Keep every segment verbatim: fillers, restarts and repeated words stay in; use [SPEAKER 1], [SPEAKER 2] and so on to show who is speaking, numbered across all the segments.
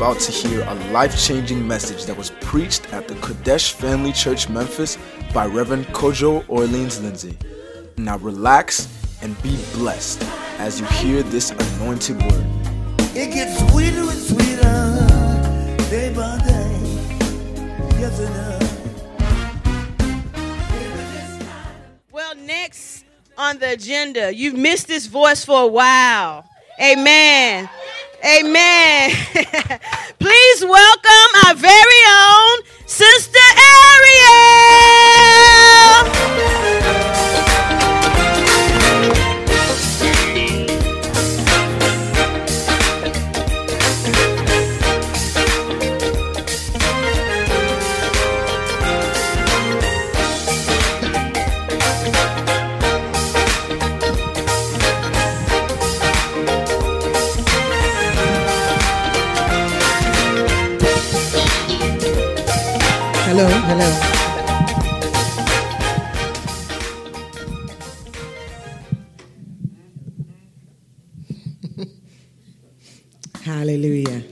[SPEAKER 1] about to hear a life-changing message that was preached at the Kodesh Family Church Memphis by Reverend Kojo Orleans Lindsay. Now relax and be blessed as you hear this anointed word.
[SPEAKER 2] It gets sweeter and sweeter day by day. Yes, it does.
[SPEAKER 3] Well, next on the agenda, you've missed this voice for a while. Amen. Amen. Please welcome our very own Sister Ariel.
[SPEAKER 4] Hello, hello. Hallelujah.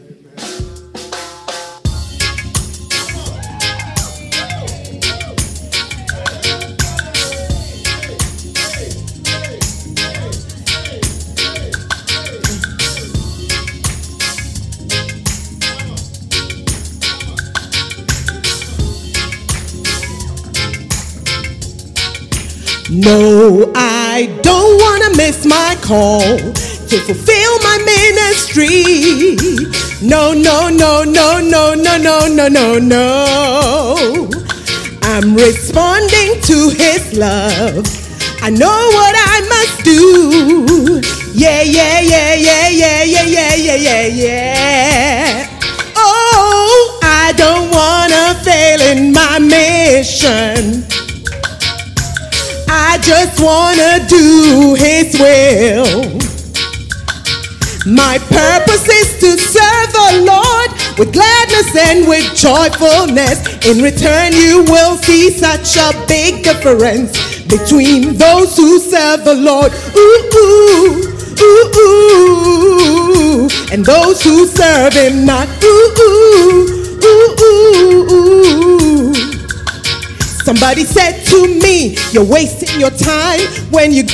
[SPEAKER 4] No, I don't want to miss my call to fulfill my ministry. No, no, no, no, no, no, no, no, no, no. I'm responding to his love. I know what I must do. Yeah, yeah, yeah, yeah, yeah, yeah, yeah, yeah, yeah, yeah. Oh, I don't want to fail in my mission. I just wanna do his will. My purpose is to serve the Lord with gladness and with joyfulness. In return, you will see such a big difference between those who serve the Lord, ooh, ooh, ooh, ooh, and those who serve him not, ooh, ooh, ooh, ooh, ooh. Somebody said to me, you're wasting your time when you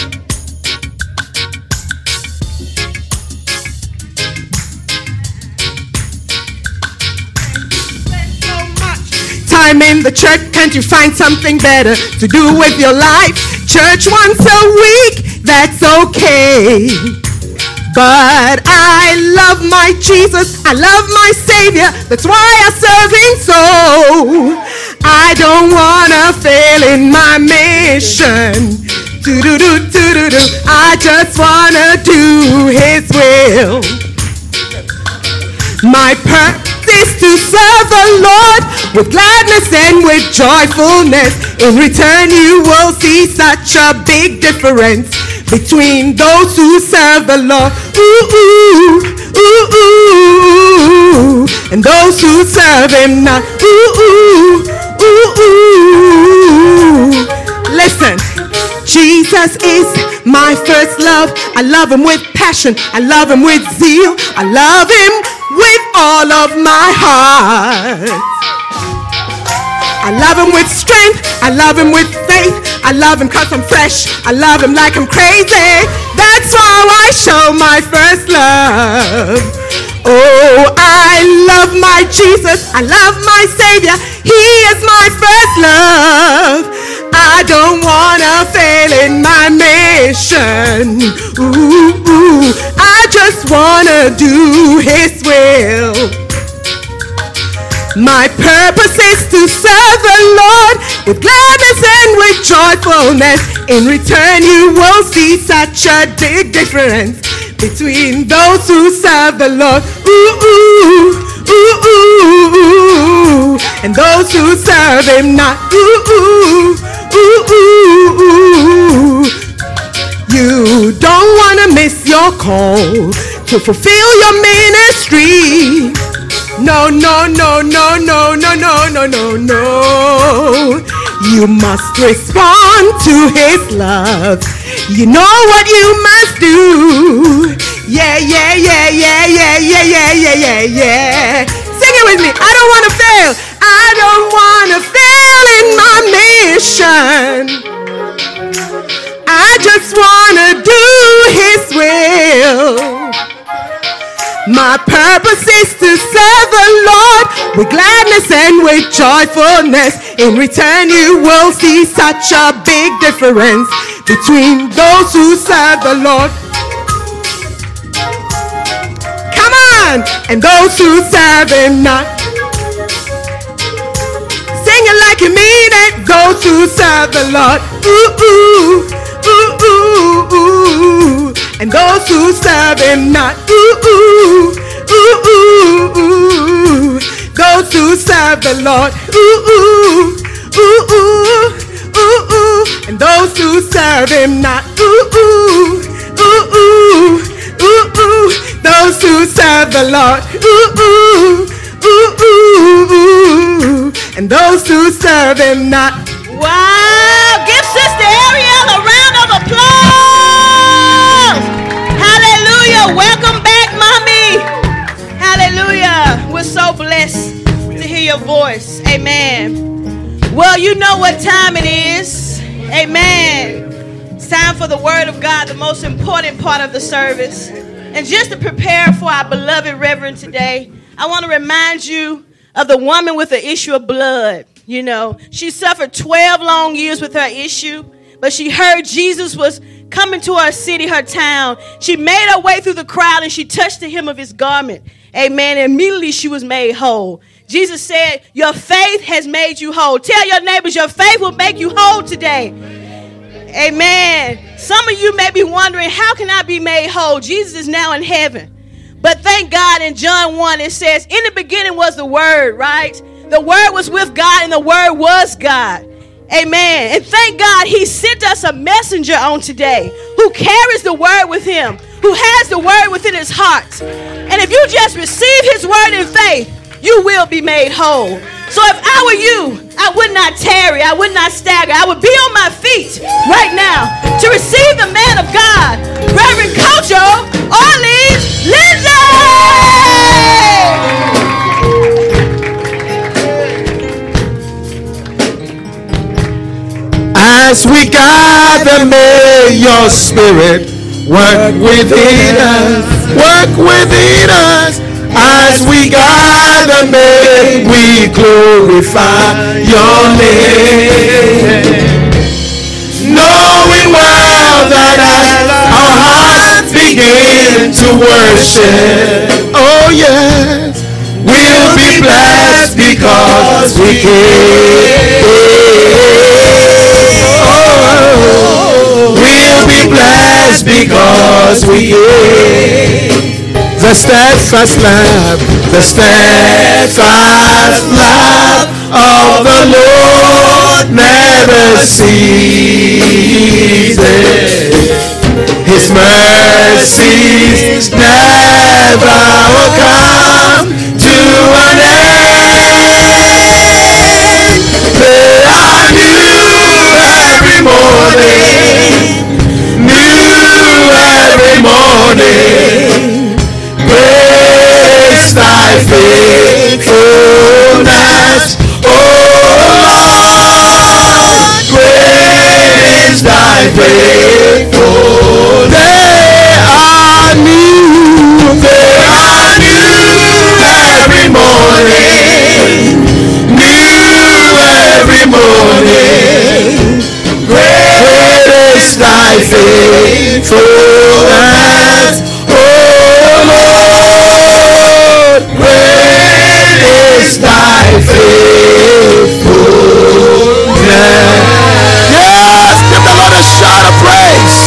[SPEAKER 4] spend so much time in the church. Can't you find something better to do with your life? Church once a week, that's okay. But I love my Jesus, I love my Savior, that's why I serve him so. I don't wanna fail in my mission. Do-do-do-do-do-do. I just wanna do his will. My purpose is to serve the Lord with gladness and with joyfulness. In return, you will see such a big difference between those who serve the Lord, ooh, ooh, ooh, ooh, and those who serve him not, ooh, ooh, ooh, ooh. Listen, Jesus is my first love. I love him with passion. I love him with zeal. I love him with all of my heart. I love him with strength. I love him with faith. I love him cause I'm fresh. I love him like I'm crazy. That's how I show my first love. Oh, I love my Jesus. I love my Savior. He is my first love. I don't wanna fail in my mission. Ooh, ooh. I just wanna do his will. My purpose is to serve the Lord with gladness and with joyfulness. In return, you will see such a big difference between those who serve the Lord, ooh, ooh, ooh, ooh, ooh, and those who serve him not, ooh, ooh, ooh, ooh, ooh. You don't want to miss your call to fulfill your ministry. No, no, no, no, no, no, no, no, no, no. You must respond to his love. You know what you must do. Yeah, yeah, yeah, yeah, yeah, yeah, yeah, yeah, yeah, yeah. Sing it with me. I don't want to fail. I don't want to fail in my mission. I just want to do His will. My purpose is to serve the Lord with gladness and with joyfulness. In return, you will see such a big difference between those who serve the Lord, come on, and those who serve Him not. Sing it like you mean it. Those who serve the Lord, ooh, ooh, ooh, ooh, ooh, and those who serve Him not, ooh, ooh, ooh, ooh, ooh, those who serve the Lord, ooh, ooh, ooh, ooh, ooh, ooh, and those who serve Him not, ooh, ooh, ooh, ooh, ooh, ooh, those who serve the Lord, ooh, ooh, ooh, ooh, ooh, and those who serve Him not.
[SPEAKER 3] Wow! Give Sister Ariel a round of applause! Hallelujah! Welcome back, Mommy! Hallelujah! We're so blessed to hear your voice. Amen. Well, you know what time it is. Amen. It's time for the Word of God, the most important part of the service. And just to prepare for our beloved Reverend today, I want to remind you of the woman with the issue of blood. You know, she suffered twelve long years with her issue, but she heard Jesus was coming to her city, her town. She made her way through the crowd and she touched the hem of His garment. Amen. And immediately she was made whole. Jesus said, your faith has made you whole. Tell your neighbors, your faith will make you whole today. Amen. Some of you may be wondering, how can I be made whole? Jesus is now in heaven. But thank God, in John one, it says, in the beginning was the Word, right? The Word was with God and the Word was God. Amen. And thank God He sent us a messenger on today who carries the Word with Him, who has the Word within His heart. And if you just receive His Word in faith, you will be made whole. So if I were you, I would not tarry, I would not stagger. I would be on my feet right now to receive the man of God, Reverend Kojo Orleans Lindsay.
[SPEAKER 5] As we gather, may your Spirit work within us, work within us. As we gather, may we glorify your name. Knowing well that as our hearts begin to worship, oh yes, we'll be blessed because we came. Oh, we'll be blessed because we came. The steadfast love, the steadfast love of the Lord never ceases. His mercies never will come to an end. They are new every morning, new every morning. Praise thy faithfulness, oh Lord. Praise thy faithfulness. They are new, they are new every morning, new every morning. Great is thy faithfulness, is thy faithfulness. Yes, give the Lord a shout of praise.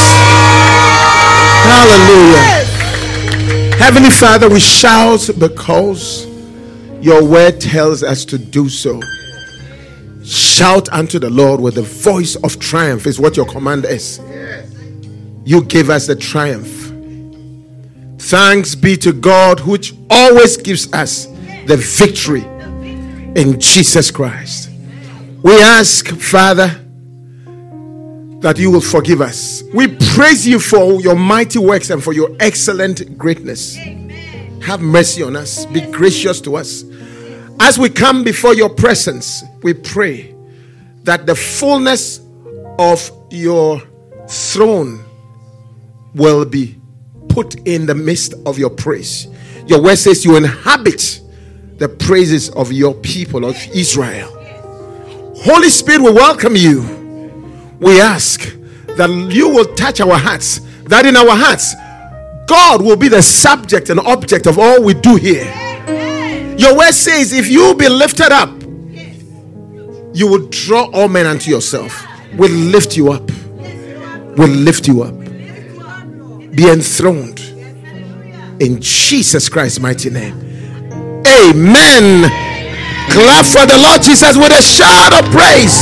[SPEAKER 5] Hallelujah. Heavenly Father, we shout because your word tells us to do so. Shout unto the Lord with the voice of triumph is what your command is. You give us the triumph. Thanks be to God, which always gives us the victory in Jesus Christ. We ask, Father, that you will forgive us. We praise you for your mighty works and for your excellent greatness. Amen. Have mercy on us. Be gracious to us. As we come before your presence, we pray that the fullness of your throne will be put in the midst of your praise. Your word says you inhabit the praises of your people of Israel. Holy Spirit, we welcome you. We ask that you will touch our hearts, that in our hearts God will be the subject and object of all we do here. Your word says if you be lifted up, you will draw all men unto yourself. We'll lift you up. We'll lift you up. Be enthroned in Jesus Christ's mighty name. Amen. Clap for the Lord Jesus with a shout of praise.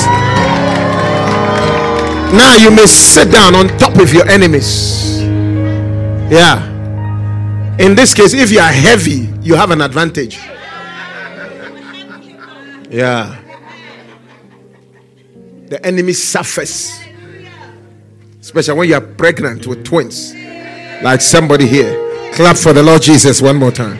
[SPEAKER 5] Now you may sit down on top of your enemies. Yeah. In this case, if you are heavy, you have an advantage. Yeah. The enemy suffers, especially when you are pregnant with twins, like somebody here. Clap for the Lord Jesus one more time.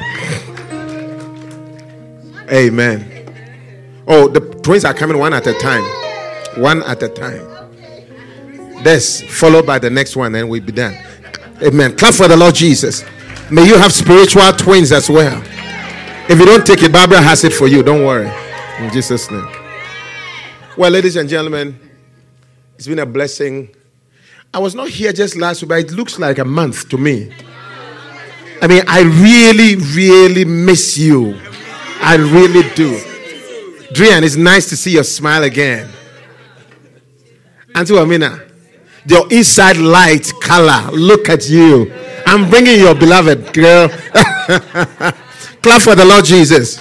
[SPEAKER 5] Amen. Oh, the twins are coming one at a time. One at a time. This followed by the next one, and we'll be done. Amen. Clap for the Lord Jesus. May you have spiritual twins as well. If you don't take it, Barbara has it for you. Don't worry. In Jesus' name. Well, ladies and gentlemen, it's been a blessing. I was not here just last week, but it looks like a month to me. I mean, I really, really miss you. I really do. Drian, it's nice to see your smile again. Auntie Amina, your inside light color. Look at you. I'm bringing your beloved girl. Clap for the Lord Jesus.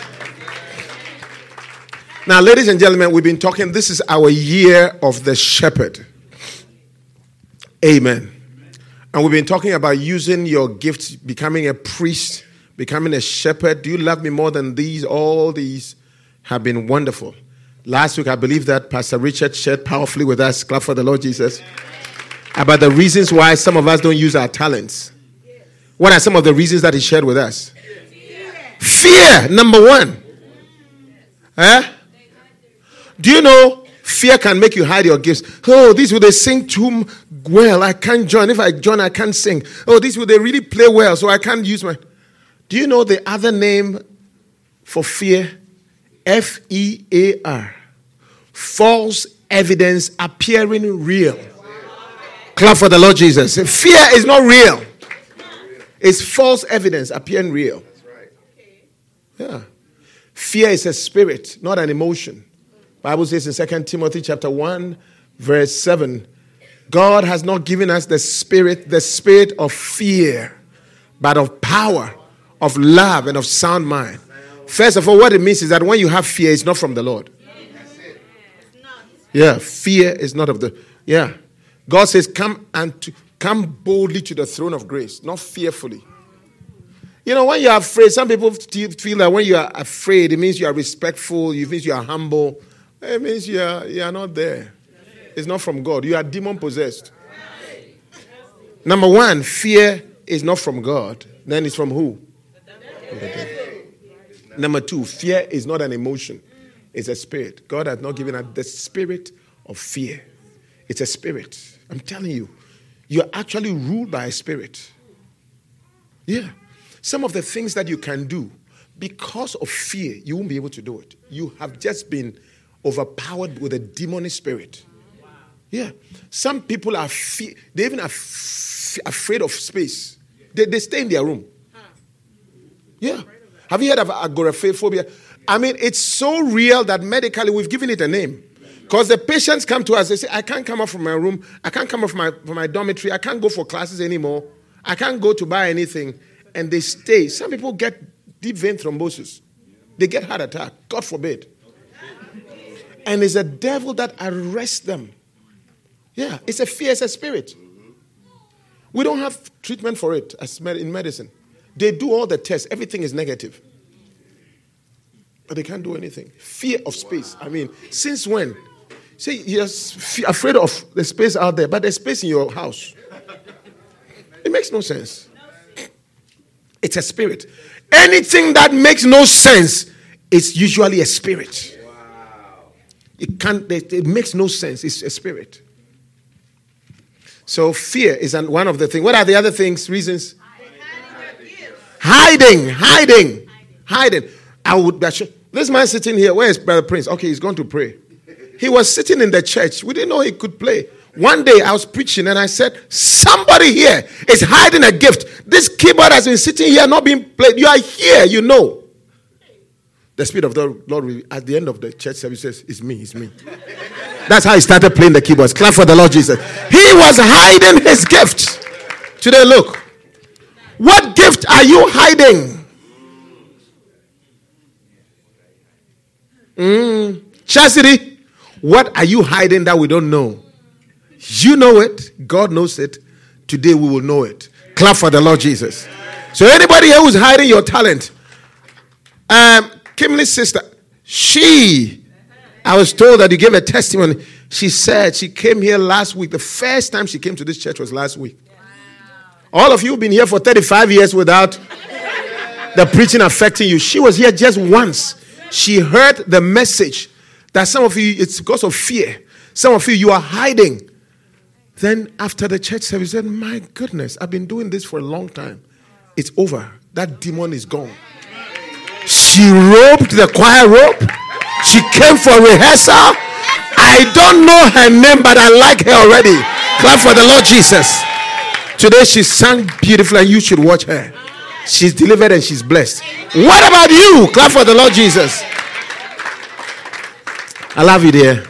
[SPEAKER 5] Now, ladies and gentlemen, we've been talking. This is our year of the shepherd. Amen. And we've been talking about using your gifts, becoming a priest, becoming a shepherd. Do you love me more than these? All these have been wonderful. Last week, I believe that Pastor Richard shared powerfully with us, clap for the Lord Jesus, about the reasons why some of us don't use our talents. What are some of the reasons that he shared with us? Fear, number one. Eh? Do you know fear can make you hide your gifts? Oh, this will they sing too well, I can't join. If I join, I can't sing. Oh, this will they really play well, so I can't use my... Do you know the other name for fear? F E A R. False evidence appearing real. Clap for the Lord Jesus. Fear is not real. It's false evidence appearing real. Yeah. Fear is a spirit, not an emotion. Bible says in Second Timothy chapter one, verse seven, God has not given us the spirit, the spirit of fear, but of power, of love, and of sound mind. First of all, what it means is that when you have fear, it's not from the Lord. Yeah, fear is not of the... Yeah. God says, come and to, come boldly to the throne of grace, not fearfully. You know, when you are afraid, some people feel that when you are afraid, it means you are respectful, it means you are humble. It means you are, you are not there. It's not from God. You are demon-possessed. Number one, fear is not from God. Then it's from who? Number two, fear is not an emotion. It's a spirit. God has not given us the spirit of fear. It's a spirit. I'm telling you, you're actually ruled by a spirit. Yeah. Some of the things that you can do, because of fear, you won't be able to do it. You have just been overpowered with a demonic spirit. Wow. Yeah. Some people are fe- they even are f- afraid of space. They, they stay in their room. Yeah. Have you heard of agoraphobia? I mean, it's so real that medically we've given it a name. Because the patients come to us, they say, I can't come out from my room. I can't come out from my, from my dormitory. I can't go for classes anymore. I can't go to buy anything. And they stay. Some people get deep vein thrombosis. They get heart attack. God forbid. And it's a devil that arrests them. Yeah, it's a fear, it's a spirit. We don't have treatment for it as in medicine. They do all the tests. Everything is negative. But they can't do anything. Fear of space. I mean, since when? See, you're f- afraid of the space out there, but there's space in your house. It makes no sense. It's a spirit. Anything that makes no sense is usually a spirit. It can't. It, it makes no sense. It's a spirit. So fear is an, one of the things. What are the other things? Reasons? Hiding, hiding, hiding. I would. This man sitting here. Where is Brother Prince? Okay, he's going to pray. He was sitting in the church. We didn't know he could play. One day I was preaching and I said, somebody here is hiding a gift. This keyboard has been sitting here, not being played. You are here, you know. The Spirit of the Lord, at the end of the church service, says, it's me, it's me. That's how he started playing the keyboards. Clap for the Lord Jesus. He was hiding his gift. Today, look. What gift are you hiding? Mm. Chastity, what are you hiding that we don't know? You know it. God knows it. Today we will know it. Clap for the Lord Jesus. So anybody here who's hiding your talent, um, Kimley's sister, she, I was told that you gave a testimony. She said she came here last week. The first time she came to this church was last week. All of you have been here for thirty-five years without the preaching affecting you. She was here just once. She heard the message that some of you, it's because of fear. Some of you, you are hiding. Then after the church service, said, my goodness, I've been doing this for a long time. It's over. That demon is gone. She robed the choir robe. She came for rehearsal. I don't know her name, but I like her already. Clap for the Lord Jesus. Today she sang beautifully and you should watch her. She's delivered and she's blessed. What about you? Clap for the Lord Jesus. I love you, dear.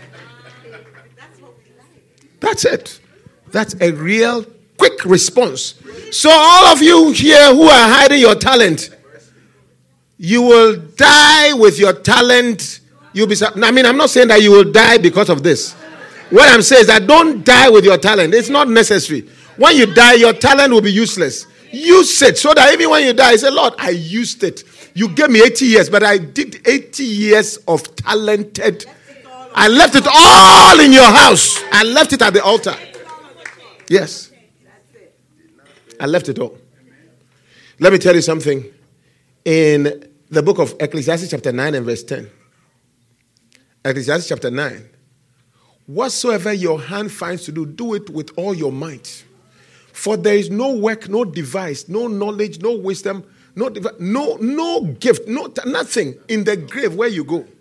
[SPEAKER 5] That's it. That's a real quick response. So all of you here who are hiding your talent, you will die with your talent. You'll be. I mean, I'm not saying that you will die because of this. What I'm saying is that don't die with your talent. It's not necessary. When you die, your talent will be useless. Use it so that even when you die, you say, Lord, I used it. You gave me eighty years, but I did eighty years of talented. I left it all in your house. I left it at the altar. Yes. I left it all. Let me tell you something. In the book of Ecclesiastes chapter nine and verse ten. Ecclesiastes chapter nine. Whatsoever your hand finds to do, do it with all your might. For there is no work, no device, no knowledge, no wisdom, no devi- no, no gift, no nothing in the grave where you go.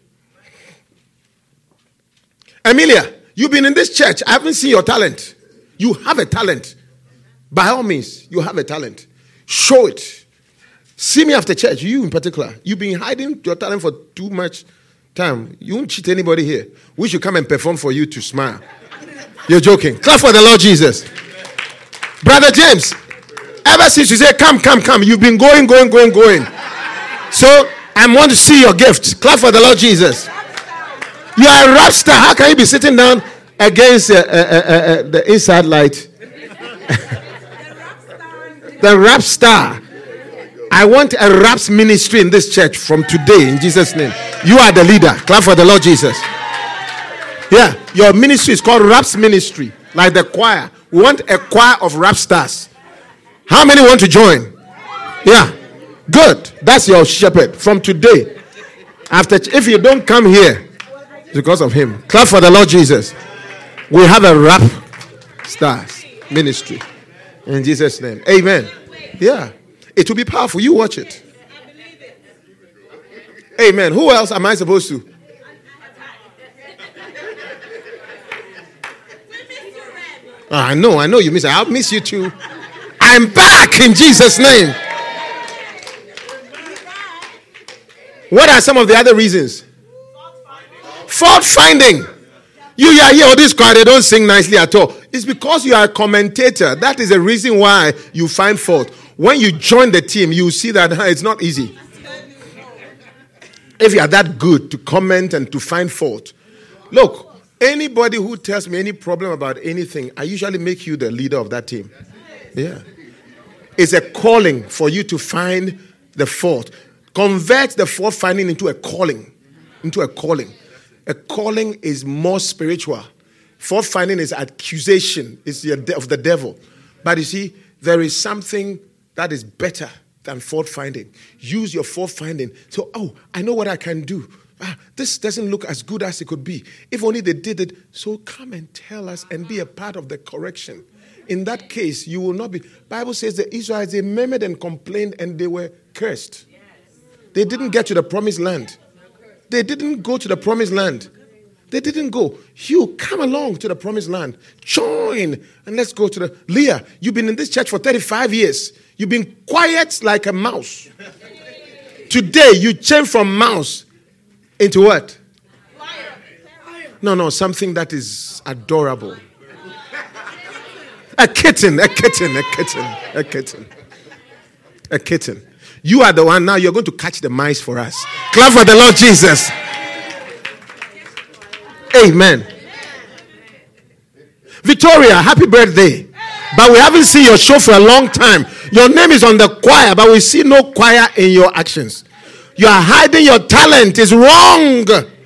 [SPEAKER 5] Amelia, you've been in this church. I haven't seen your talent. You have a talent. By all means, you have a talent. Show it. See me after church, you in particular. You've been hiding your talent for too much time. You won't cheat anybody here. We should come and perform for you to smile. You're joking. Clap for the Lord Jesus. Brother James, ever since you say, come, come, come, you've been going, going, going, going. So, I want to see your gift. Clap for the Lord Jesus. You are a rap star. How can you be sitting down against uh, uh, uh, uh, the inside light? The rap star. I want a raps ministry in this church from today in Jesus' name. You are the leader. Clap for the Lord Jesus. Yeah, your ministry is called Raps Ministry, like the choir. We want a choir of rap stars. How many want to join? Yeah, good. That's your shepherd from today. After, if you don't come here, it's because of him. Clap for the Lord Jesus. We have a rap stars ministry in Jesus' name. Amen. Yeah, it will be powerful. You watch it. Amen. Who else am I supposed to? Oh, I know, I know you miss it. I'll miss you too. I'm back in Jesus' name. What are some of the other reasons? Fault finding. You are here, oh, this choir, they don't sing nicely at all. It's because you are a commentator. That is the reason why you find fault. When you join the team, you see that huh, it's not easy. If you are that good to comment and to find fault. Look, anybody who tells me any problem about anything, I usually make you the leader of that team. Yeah. It's a calling for you to find the fault. Convert the fault finding into a calling. Into a calling. A calling is more spiritual. Fault finding is accusation, it's the de- of the devil. But you see, there is something that is better than fault finding. Use your fault finding. So, oh, I know what I can do. Ah, this doesn't look as good as it could be. If only they did it. So come and tell us and be a part of the correction. In that case, you will not be. Bible says the Israelites, they murmured and complained and they were cursed. They didn't get to the promised land. They didn't go to the promised land. They didn't go. You come along to the promised land. Join and let's go to the... Leah, you've been in this church for thirty-five years. You've been quiet like a mouse. Today, you change from mouse into what? No, no, something that is adorable. A kitten, a kitten, a kitten, a kitten. A kitten. You are the one now, you're going to catch the mice for us. Clap for the Lord Jesus. Amen. Victoria, happy birthday. But we haven't seen your show for a long time. Your name is on the choir, but we see no choir in your actions. You are hiding your talent. It's wrong.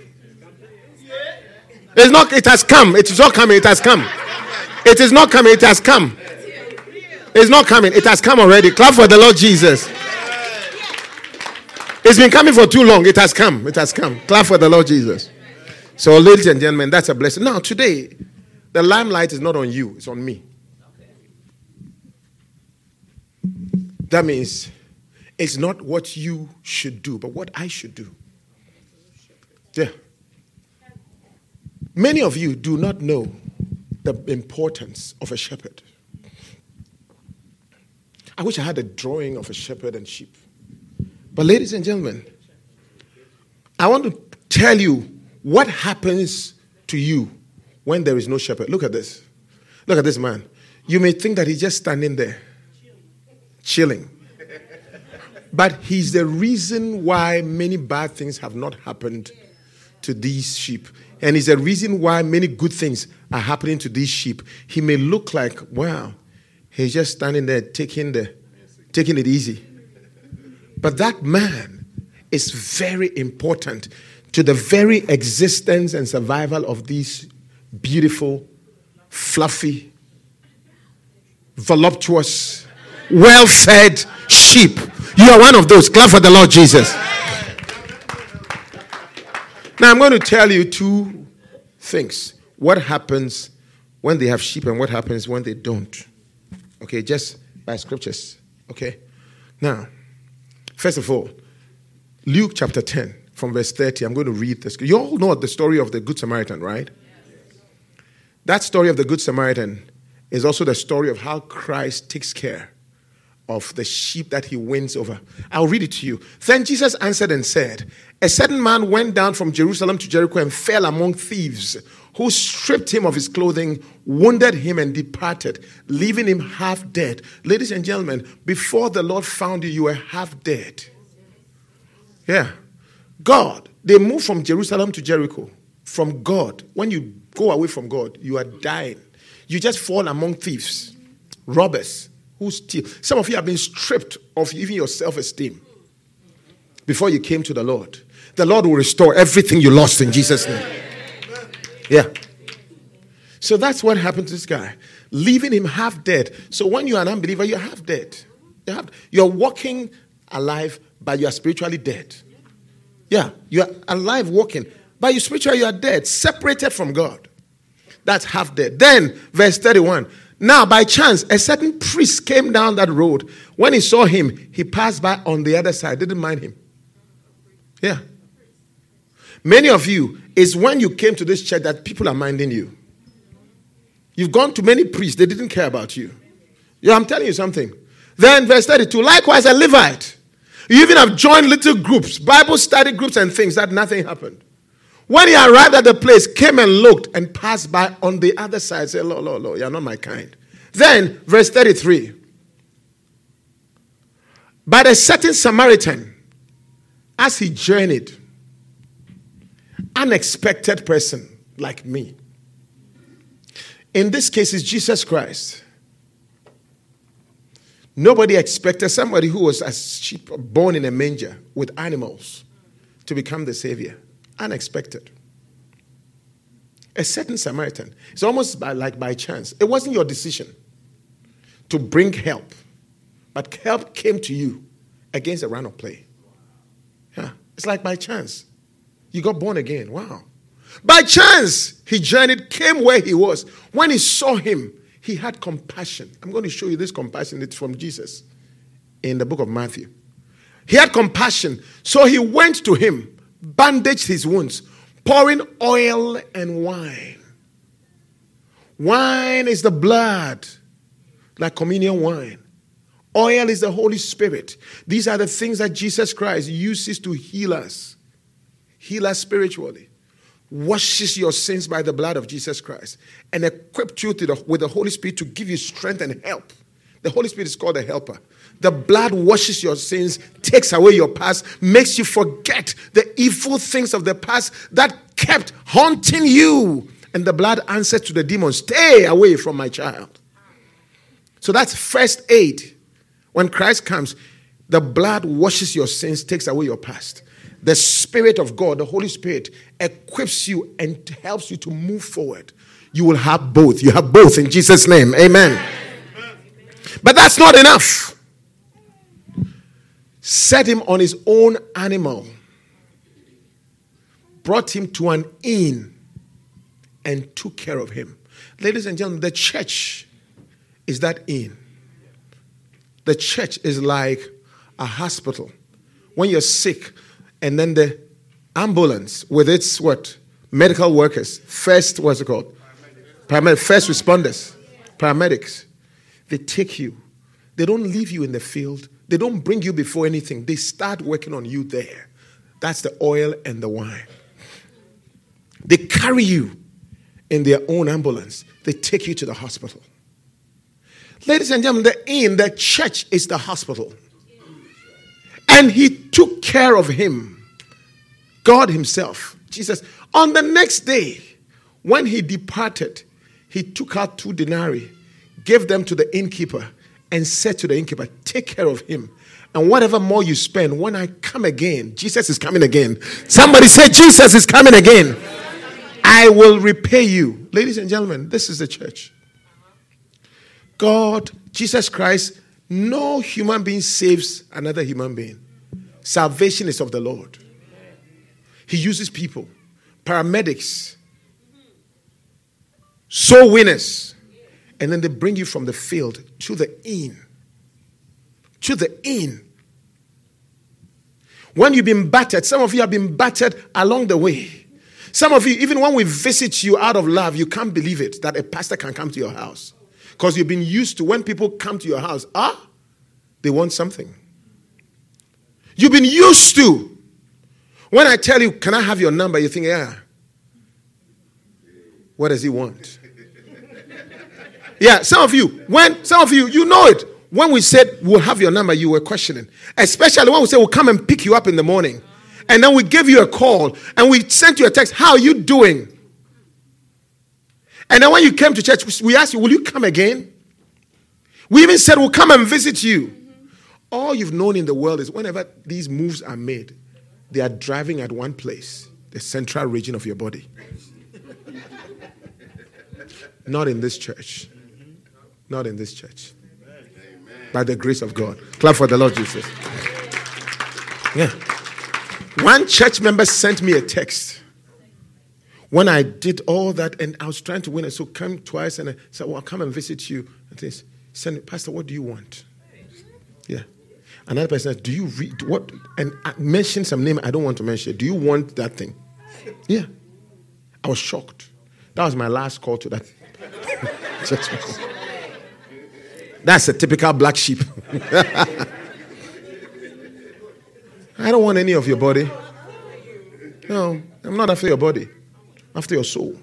[SPEAKER 5] It's not, it has come. It is not coming. It has come. It is not coming. It has come. It's not coming. It has come already. Clap for the Lord Jesus. It's been coming for too long. It has come. It has come. Clap for the Lord Jesus. So, ladies and gentlemen, that's a blessing. Now, today, the limelight is not on you. It's on me. That means it's not what you should do, but what I should do. Yeah. Many of you do not know the importance of a shepherd. I wish I had a drawing of a shepherd and sheep. But ladies and gentlemen, I want to tell you what happens to you when there is no shepherd. Look at this. Look at this man. You may think that he's just standing there, chilling. But he's the reason why many bad things have not happened to these sheep. And he's the reason why many good things are happening to these sheep. He may look like, wow, he's just standing there taking the, taking it easy. But that man is very important to the very existence and survival of these beautiful, fluffy, voluptuous, well-fed sheep. You are one of those. Clap for the Lord Jesus. Now I'm going to tell you two things. What happens when they have sheep and what happens when they don't. Okay, just by scriptures. Okay. Now, first of all, Luke chapter ten from verse thirty. I'm going to read this. You all know the story of the Good Samaritan, right? That story of the Good Samaritan is also the story of how Christ takes care of the sheep that he wins over. I'll read it to you. Then Jesus answered and said, a certain man went down from Jerusalem to Jericho and fell among thieves, who stripped him of his clothing, wounded him, and departed, leaving him half dead. Ladies and gentlemen, before the Lord found you, you were half dead. Yeah. God, they moved from Jerusalem to Jericho. From God, when you go away from God, you are dying. You just fall among thieves, robbers, who steal. Some of you have been stripped of even your self-esteem before you came to the Lord. The Lord will restore everything you lost in Jesus' name. Yeah. So that's what happened to this guy. Leaving him half dead. So when you're an unbeliever, you're half dead. You're, half, you're walking alive, but you are spiritually dead. Yeah. You're alive walking, but you spiritually you are dead, separated from God. That's half dead. Then, verse thirty-one. Now, by chance, a certain priest came down that road. When he saw him, he passed by on the other side. Didn't mind him. Yeah. Many of you, it's when you came to this church that people are minding you. You've gone to many priests. They didn't care about you. Yeah, I'm telling you something. Then, verse thirty-two. Likewise, a Levite. You even have joined little groups, Bible study groups and things, that nothing happened. When he arrived at the place, came and looked and passed by on the other side. Said, Lord, Lord, Lord, you're not my kind. Then, verse thirty-three. But a certain Samaritan, as he journeyed, unexpected person like me. In this case, it's Jesus Christ. Nobody expected somebody who was a sheep born in a manger with animals to become the Savior. Unexpected. A certain Samaritan. It's almost by, like by chance. It wasn't your decision to bring help, but help came to you against a run of play. Yeah, it's like by chance. You got born again. Wow. By chance, he journeyed, came where he was. When he saw him, he had compassion. I'm going to show you this compassion. It's from Jesus in the book of Matthew. He had compassion. So he went to him, bandaged his wounds, pouring oil and wine. Wine is the blood, like communion wine. Oil is the Holy Spirit. These are the things that Jesus Christ uses to heal us. Heal us spiritually. Washes your sins by the blood of Jesus Christ. And equipped you to the, with the Holy Spirit to give you strength and help. The Holy Spirit is called the helper. The blood washes your sins, takes away your past, makes you forget the evil things of the past that kept haunting you. And the blood answers to the demons, stay away from my child. So that's first aid. When Christ comes, the blood washes your sins, takes away your past. The Spirit of God, the Holy Spirit, equips you and helps you to move forward. You will have both. You have both in Jesus' name. Amen. But that's not enough. Set him on his own animal. Brought him to an inn and took care of him. Ladies and gentlemen, the church is that inn. The church is like a hospital. When you're sick, and then the ambulance with its what? Medical workers. First, what's it called? Paramedics. First responders. Paramedics. They take you. They don't leave you in the field. They don't bring you before anything. They start working on you there. That's the oil and the wine. They carry you in their own ambulance. They take you to the hospital. Ladies and gentlemen, the inn, the church is the hospital. And he took care of him. God himself, Jesus. On the next day, when he departed, he took out two denarii, gave them to the innkeeper, and said to the innkeeper, take care of him. And whatever more you spend, when I come again, Jesus is coming again. Somebody say, Jesus is coming again. I will repay you. Ladies and gentlemen, this is the church. God, Jesus Christ, no human being saves another human being. Salvation is of the Lord. He uses people, paramedics, soul winners, and then they bring you from the field to the inn. To the inn. When you've been battered, some of you have been battered along the way. Some of you, even when we visit you out of love, you can't believe it that a pastor can come to your house. Because you've been used to when people come to your house, ah, they want something. You've been used to. When I tell you, can I have your number? You think, yeah. What does he want? Yeah, some of you, when, some of you, you know it. When we said, we'll have your number, you were questioning. Especially when we said, we'll come and pick you up in the morning. And then we gave you a call and we sent you a text. How are you doing? And then when you came to church, we asked you, will you come again? We even said, we'll come and visit you. All you've known in the world is whenever these moves are made, they are driving at one place, the central region of your body. Not in this church. Not in this church. By the grace of God. Clap for the Lord Jesus. Yeah. One church member sent me a text when I did all that, and I was trying to win it. So come twice, and I said, well, I'll come and visit you. And this, send me, Pastor, what do you want? Yeah. Another person said, do you read what? And I mentioned some name I don't want to mention. Do you want that thing? Yeah. I was shocked. That was my last call to that church member. That's a typical black sheep. I don't want any of your body. No, I'm not after your body. I'm after your soul.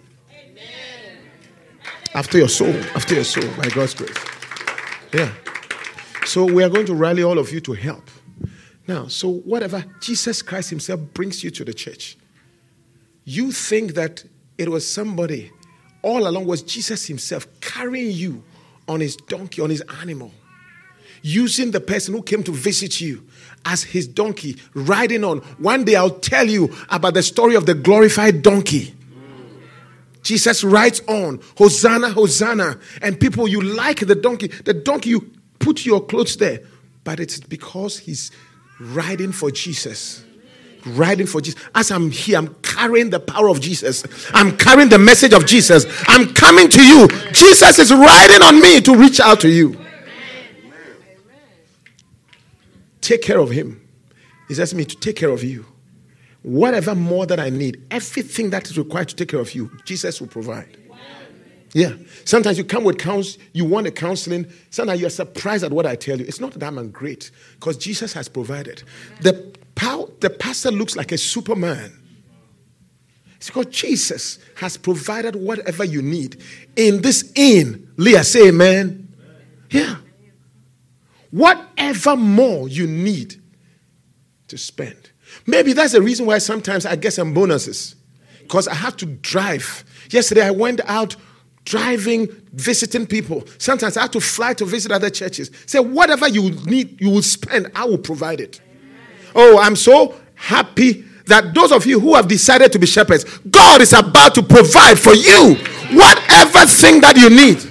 [SPEAKER 5] After your soul. After your soul, by God's grace. Yeah. So we are going to rally all of you to help. Now, so whatever Jesus Christ himself brings you to the church, you think that it was somebody all along, was Jesus himself carrying you on his donkey, on his animal, using the person who came to visit you as his donkey, riding on. One day I'll tell you about the story of the glorified donkey. Jesus rides on, Hosanna, Hosanna. And people, you like the donkey. The donkey, you put your clothes there. But it's because he's riding for Jesus. Riding for Jesus. As I'm here, I'm carrying the power of Jesus. I'm carrying the message of Jesus. I'm coming to you. Jesus is riding on me to reach out to you. Take care of him. He asks me to take care of you. Whatever more that I need, everything that is required to take care of you, Jesus will provide. Yeah. Sometimes you come with counsel, you want a counseling. Sometimes you're surprised at what I tell you. It's not that I'm great, because Jesus has provided. The power, the pastor looks like a Superman. It's because Jesus has provided whatever you need in this inn. Leah, say amen. Yeah. Whatever more you need to spend. Maybe that's the reason why sometimes I get some bonuses, because I have to drive. Yesterday I went out driving, visiting people. Sometimes I have to fly to visit other churches. Say, whatever you need, you will spend, I will provide it. Oh, I'm so happy that those of you who have decided to be shepherds, God is about to provide for you whatever thing that you need.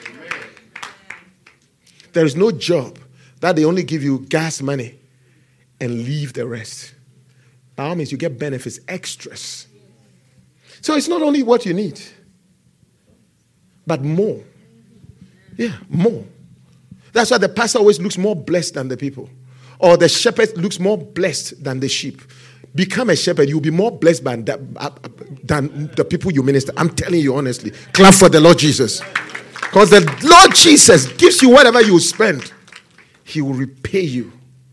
[SPEAKER 5] There is no job that they only give you gas money and leave the rest. By all means, you get benefits, extras. So it's not only what you need, but more. Yeah, more. That's why the pastor always looks more blessed than the people. Or the shepherd looks more blessed than the sheep. Become a shepherd, you'll be more blessed than the, than the people you minister. I'm telling you honestly. Clap for the Lord Jesus. Because the Lord Jesus gives you whatever you spend. He will repay you.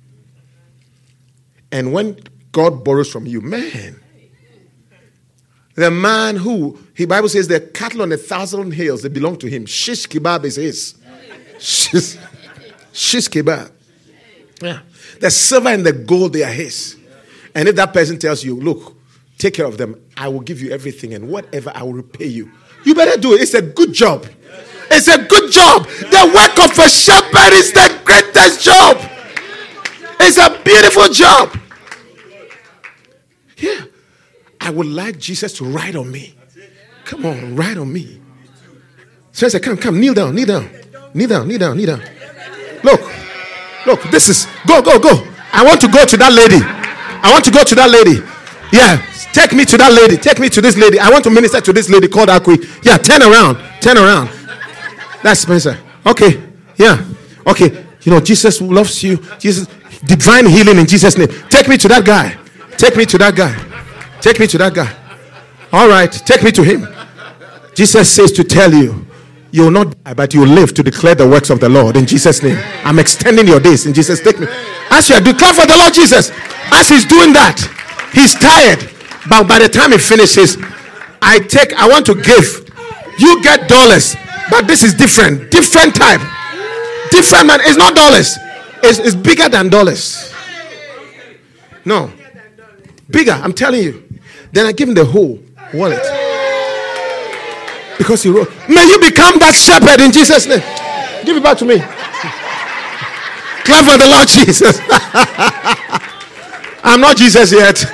[SPEAKER 5] And when God borrows from you, man, the man who, the Bible says, the cattle on a thousand hills, they belong to him. Shish kebab is his. Shish, shish kebab. Yeah. The silver and the gold, they are his. And if that person tells you, look, take care of them, I will give you everything, and whatever, I will repay you. You better do it. It's a good job. It's a good job. The work of a shepherd is the greatest job. It's a beautiful job. Yeah. I would like Jesus to ride on me. Come on, ride on me. So I said, come, come, kneel down, kneel down. Kneel down, kneel down, kneel down. Look, look, this is, go, go, go. I want to go to that lady. I want to go to that lady. Yeah, take me to that lady. Take me to this lady. I want to minister to this lady called Akwi. Yeah, turn around, turn around. That's Spencer. Okay, yeah, okay. You know, Jesus loves you. Jesus, divine healing in Jesus' name. Take me to that guy. Take me to that guy. Take me to that guy. All right, take me to him. Jesus says to tell you, you will not die, but you will live to declare the works of the Lord in Jesus' name. I'm extending your days in Jesus' name. Take me. As you are declare for the Lord Jesus, as he's doing that, he's tired. But by the time he finishes, I take, I want to give. You get dollars, but this is different. Different type. Different man. It's not dollars. It's, it's bigger than dollars. No. Bigger, I'm telling you. Then I give him the whole wallet. Because he wrote, may you become that shepherd in Jesus' name. Give it back to me. Clap for the Lord Jesus. I'm not Jesus yet.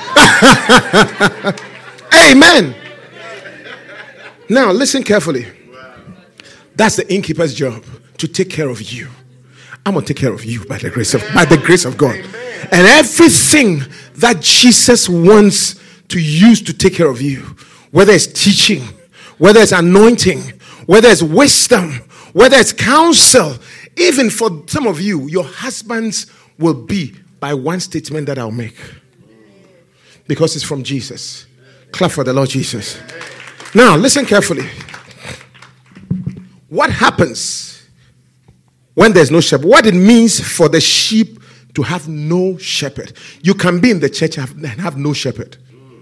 [SPEAKER 5] Amen. Now listen carefully. That's the innkeeper's job, to take care of you. I'm going to take care of you by the grace of by the grace of God. And everything that Jesus wants to use to take care of you, whether it's teaching, whether it's anointing, whether it's wisdom, whether it's counsel, even for some of you, your husbands will be by one statement that I'll make. Because it's from Jesus. Clap for the Lord Jesus. Now, listen carefully. What happens when there's no shepherd? What it means for the sheep to have no shepherd. You can be in the church and have no shepherd.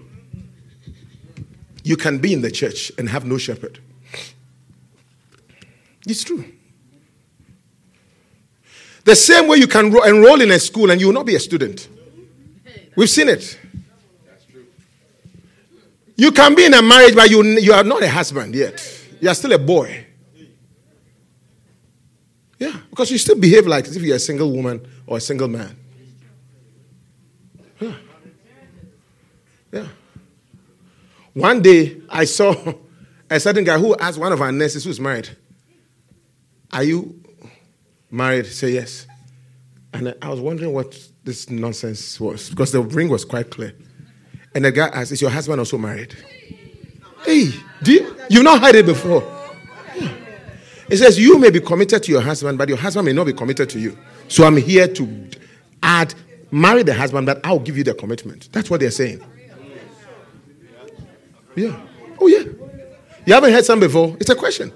[SPEAKER 5] You can be in the church and have no shepherd. It's true. The same way you can ro- enroll in a school and you will not be a student. We've seen it. You can be in a marriage, but you, you are not a husband yet. You are still a boy. Yeah, because you still behave like as if you're a single woman or a single man. Yeah. Yeah. One day I saw a certain guy who asked one of our nurses who's married, are you married? Say yes. And I was wondering what this nonsense was, because the ring was quite clear. And the guy asked, is your husband also married? Hey, do you, you've not heard it before. Yeah. It says, you may be committed to your husband, but your husband may not be committed to you. So I'm here to add, marry the husband, but I'll give you the commitment. That's what they're saying. Yeah. Oh, yeah. You haven't heard some before? It's a question.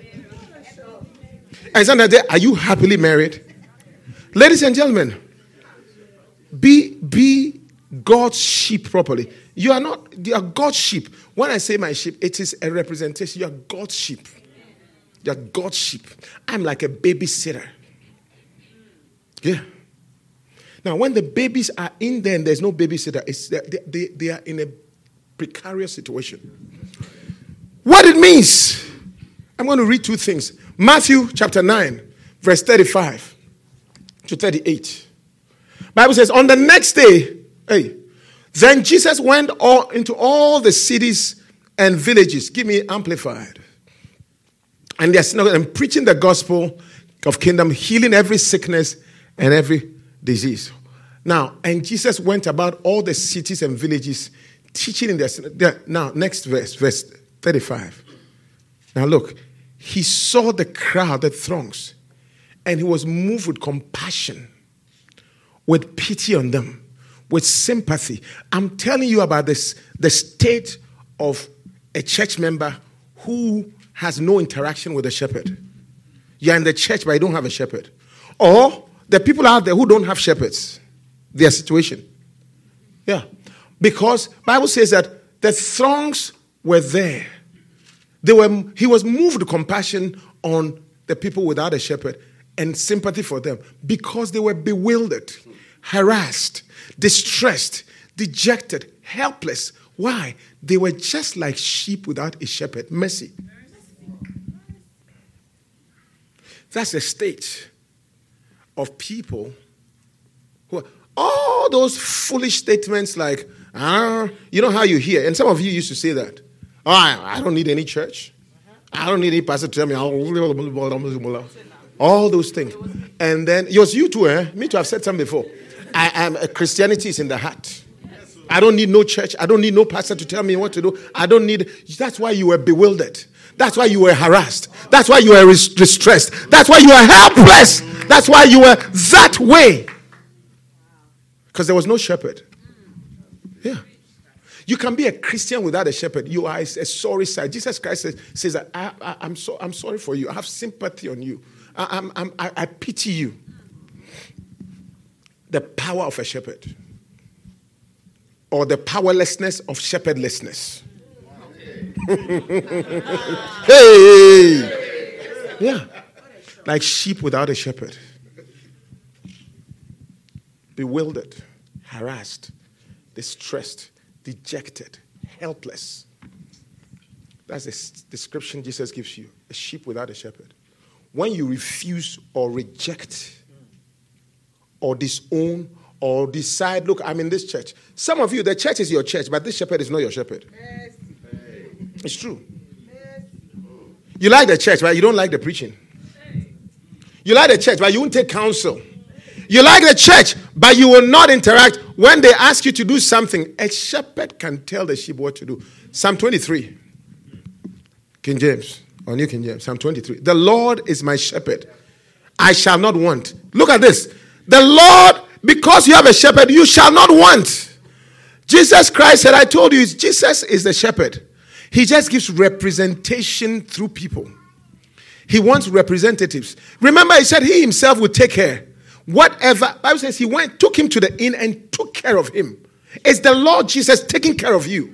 [SPEAKER 5] And it's another day, are you happily married? Ladies and gentlemen, be, be God's sheep properly. You are not, you are God's sheep. When I say my sheep, it is a representation. You are God's sheep. You are God's sheep. I'm like a babysitter. Yeah. Now, when the babies are in there and there's no babysitter, it's, they, they, they are in a precarious situation. What it means, I'm going to read two things. Matthew chapter nine, verse thirty-five to thirty-eight. Bible says, on the next day, hey, then Jesus went all into all the cities and villages. Give me amplified. And they're and preaching the gospel of kingdom, healing every sickness and every disease. Now, and Jesus went about all the cities and villages, teaching in their. Now, next verse, verse thirty-five. Now look, he saw the crowd, the throngs, and he was moved with compassion, with pity on them, with sympathy. I'm telling you about this, the state of a church member who has no interaction with the shepherd. You're in the church, but you don't have a shepherd. Or the people out there who don't have shepherds, their situation. Yeah. Because Bible says that the throngs were there. They were, he was moved with compassion on the people without a shepherd and sympathy for them because they were bewildered, harassed, distressed, dejected, helpless. Why? They were just like sheep without a shepherd. Mercy. That's the state of people who are, all those foolish statements like, ah, you know how you hear, and some of you used to say that. Oh, I, I don't need any church. I don't need any pastor to tell me. All those things. And then, yours, you too, eh? Me too, I've said something before. I am, uh, Christianity is in the heart. I don't need no church. I don't need no pastor to tell me what to do. I don't need, that's why you were bewildered. That's why you were harassed. That's why you were distressed. That's why you were helpless. That's why you were that way. Because there was no shepherd. Yeah. You can be a Christian without a shepherd. You are a sorry sight. Jesus Christ says, says that I, I, I'm, so, I'm sorry for you. I have sympathy on you. I, I'm, I'm, I, I pity you. The power of a shepherd. Or the powerlessness of shepherdlessness. Hey! Yeah. Like sheep without a shepherd. Bewildered, harassed, distressed, dejected, helpless. That's the description Jesus gives you. A sheep without a shepherd. When you refuse or reject or disown or decide, look, I'm in this church. Some of you, the church is your church, but this shepherd is not your shepherd. Yes. It's true. Yes. You like the church, but you don't like the preaching. You like the church, but you won't take counsel. You like the church, but you will not interact. When they ask you to do something, a shepherd can tell the sheep what to do. Psalm twenty-three. King James, or New King James, Psalm twenty-three. The Lord is my shepherd. I shall not want. Look at this. The Lord, because you have a shepherd, you shall not want. Jesus Christ said, I told you, Jesus is the shepherd. He just gives representation through people. He wants representatives. Remember, he said he himself would take care. Whatever, Bible says he went, took him to the inn and took care of him. It's the Lord Jesus taking care of you.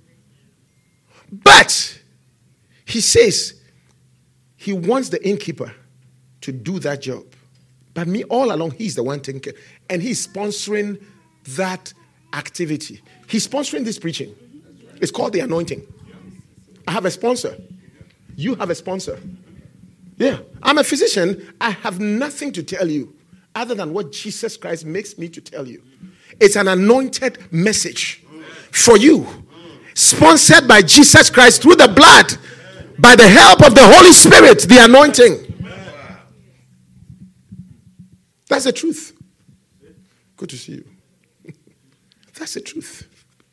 [SPEAKER 5] But he says he wants the innkeeper to do that job. But me, all along, he's the one taking care. And he's sponsoring that activity. He's sponsoring this preaching. It's called the anointing. I have a sponsor. You have a sponsor. Yeah. I'm a physician. I have nothing to tell you other than what Jesus Christ makes me to tell you. It's an anointed message for you. Sponsored by Jesus Christ through the blood By the help of the Holy Spirit, the anointing. That's the truth. Good to see you. That's the truth.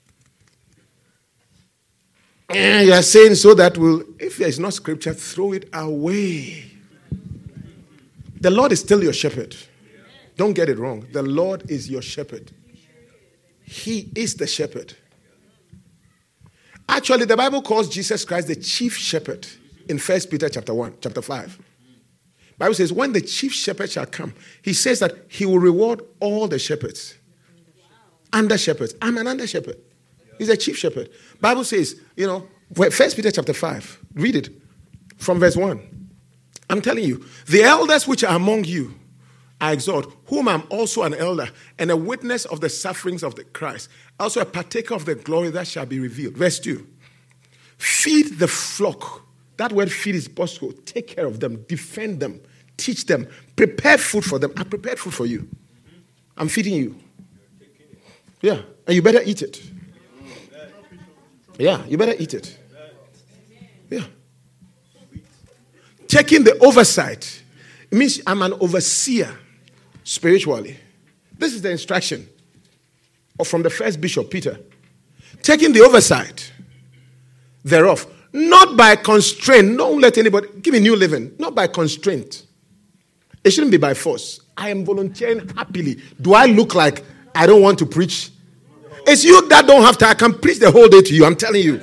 [SPEAKER 5] And you are saying so that will, if there is no scripture, throw it away. The Lord is still your shepherd. Don't get it wrong. The Lord is your shepherd. He is the shepherd. Actually, the Bible calls Jesus Christ the chief shepherd in First Peter chapter one, chapter five. The Bible says, when the chief shepherd shall come, he says that he will reward all the shepherds. Under shepherds. I'm an under shepherd. He's a chief shepherd. Bible says, you know, First Peter chapter five, read it from verse one. I'm telling you, the elders which are among you, I exhort, whom I'm also an elder and a witness of the sufferings of the Christ, also a partaker of the glory that shall be revealed. Verse two. Feed the flock. That word feed is possible. Take care of them, defend them, teach them, prepare food for them. I prepared food for you. I'm feeding you. Yeah, and you better eat it. Yeah, you better eat it. Yeah. Taking the oversight. It means I'm an overseer spiritually. This is the instruction from the first bishop, Peter. Taking the oversight thereof. Not by constraint. Don't let anybody, give me New Living. Not by constraint. It shouldn't be by force. I am volunteering happily. Do I look like I don't want to preach? It's you that don't have to. I can preach the whole day to you. I'm telling you.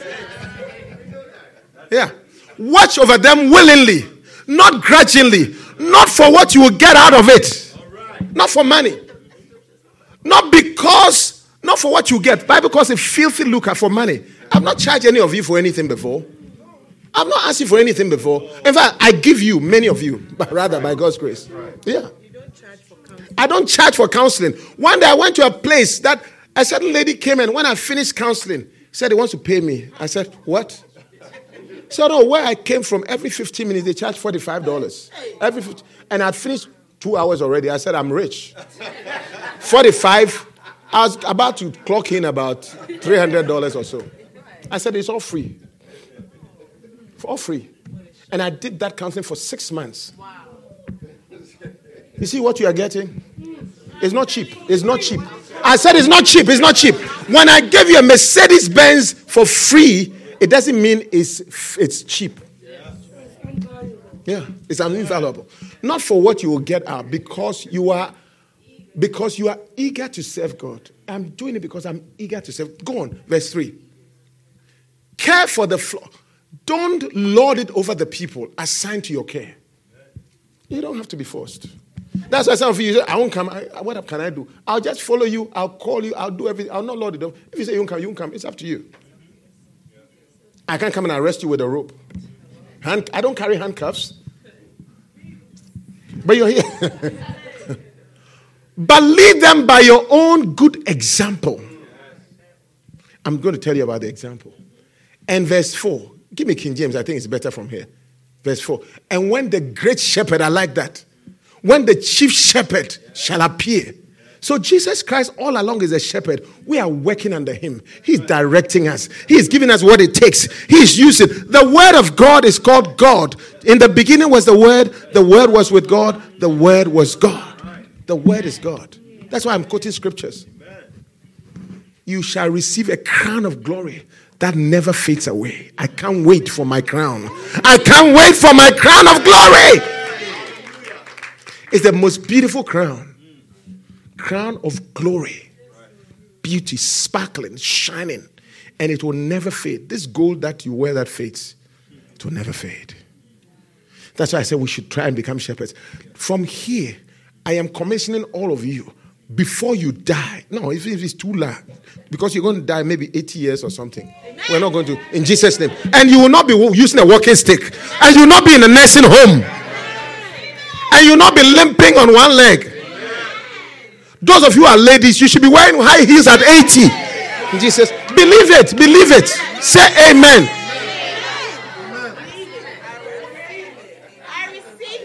[SPEAKER 5] Yeah. Watch over them willingly. Not grudgingly. Not for what you will get out of it. Not for money. Not because, not for what you get. Bible calls it filthy lucre for money. I've not charged any of you for anything before. I've not asked you for anything before. In fact, I give you, many of you, but rather by God's grace. Yeah. I don't charge for counseling. One day I went to a place that a certain lady came and when I finished counseling, said he wants to pay me. I said, what? So no, where I came from, every fifteen minutes they charge forty-five dollars. Every fifteen, and I'd finished two hours already. I said, I'm rich. forty-five, I was about to clock in about three hundred dollars or so. I said, it's all free. All free. And I did that counseling for six months. Wow. You see what you are getting? It's not cheap. It's not cheap. I said it's not cheap. It's not cheap. When I gave you a Mercedes-Benz for free, it doesn't mean it's it's cheap. Yeah, it's invaluable. Not for what you will get out, because you are because you are eager to serve God. I'm doing it because I'm eager to serve. Go on, verse three. Care for the flock. Don't lord it over the people assigned to your care. You don't have to be forced. That's why some of you say, I won't come. I, what can I do? I'll just follow you. I'll call you. I'll do everything. I'll not lord it over. If you say you won't come, you won't come. It's up to you. I can't come and arrest you with a rope. Hand, I don't carry handcuffs. But you're here. But lead them by your own good example. I'm going to tell you about the example. And verse four. Give me King James. I think it's better from here. Verse four. And when the great shepherd, I like that. When the chief shepherd shall appear. So Jesus Christ all along is a shepherd. We are working under him. He's directing us. He's giving us what it takes. He's using. The word of God is called God. In the beginning was the word. The word was with God. The word was God. The word is God. That's why I'm quoting scriptures. You shall receive a crown of glory that never fades away. I can't wait for my crown. I can't wait for my crown of glory. It's the most beautiful crown. Crown of glory. Beauty, sparkling, shining. And it will never fade. This gold that you wear that fades, it will never fade. That's why I said we should try and become shepherds. From here, I am commissioning all of you. Before you die. No, if it's too late. Because you're going to die maybe eighty years or something. Amen. We're not going to. In Jesus' name. And you will not be using a walking stick. And you will not be in a nursing home. And you will not be limping on one leg. Those of you who are ladies, you should be wearing high heels at eighty. In Jesus. Believe it. Believe it. Say amen.
[SPEAKER 3] I receive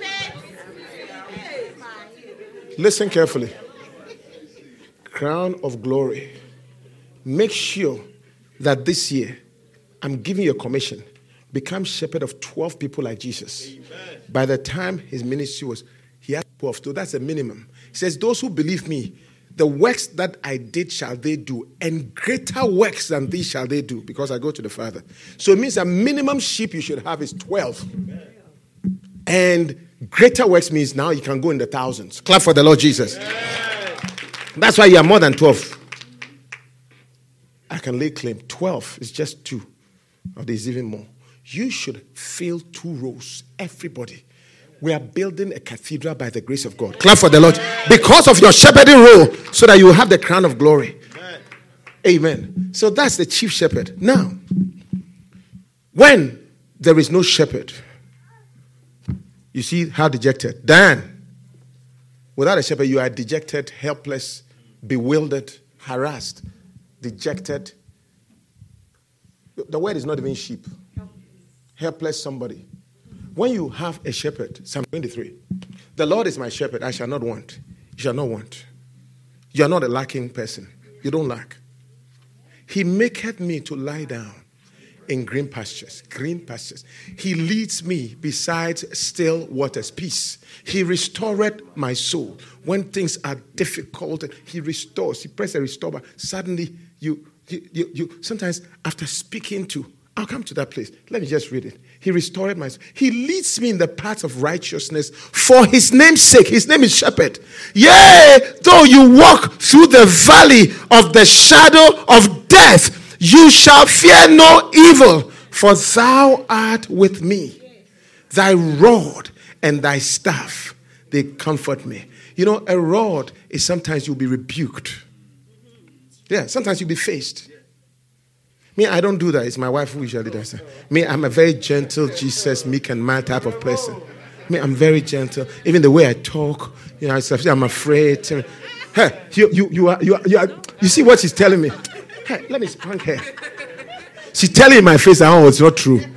[SPEAKER 3] it.
[SPEAKER 5] Listen carefully. Crown of glory. Make sure that this year I'm giving you a commission. become shepherd of twelve people like Jesus. Amen. By the time his ministry was, he had twelve. So that's a minimum. He says, those who believe me, the works that I did shall they do, and greater works than these shall they do, because I go to the Father. So it means a minimum sheep you should have is twelve. Amen. And greater works means now you can go in the thousands. Clap for the Lord Jesus. Amen. That's why you are more than twelve. I can lay claim. twelve is just two. Or there's even more. You should fill two rows. Everybody. We are building a cathedral by the grace of God. Clap for the Lord. Because of your shepherding role, so that you will have the crown of glory. Amen. Amen. So that's the chief shepherd. Now, when there is no shepherd, you see how dejected. Dan, without a shepherd, you are dejected, helpless, bewildered, harassed, dejected. The word is not even sheep. Helpless somebody. When you have a shepherd, Psalm twenty-three, the Lord is my shepherd, I shall not want. You shall not want. You are not a lacking person. You don't lack. He maketh me to lie down in green pastures. Green pastures. He leads me beside still waters. Peace. He restored my soul. When things are difficult, he restores. He presses a restore button. Suddenly, you, you, you, you, sometimes after speaking to, I'll come to that place. Let me just read it. He restored my soul. He leads me in the paths of righteousness for his name's sake. His name is Shepherd. Yea, though you walk through the valley of the shadow of death, you shall fear no evil, for thou art with me. Thy rod and thy staff, they comfort me. You know, a rod is sometimes you'll be rebuked. Yeah, sometimes you'll be faced. Me, I don't do that. It's my wife who usually does that. Me, I'm a very gentle, Jesus, meek and mild type of person. Me, I'm very gentle. Even the way I talk, you know, I'm afraid. Hey, you, you, you are, you are, you are, you see what she's telling me? Hey, let me spank her. She's telling in my face, oh, it's not true.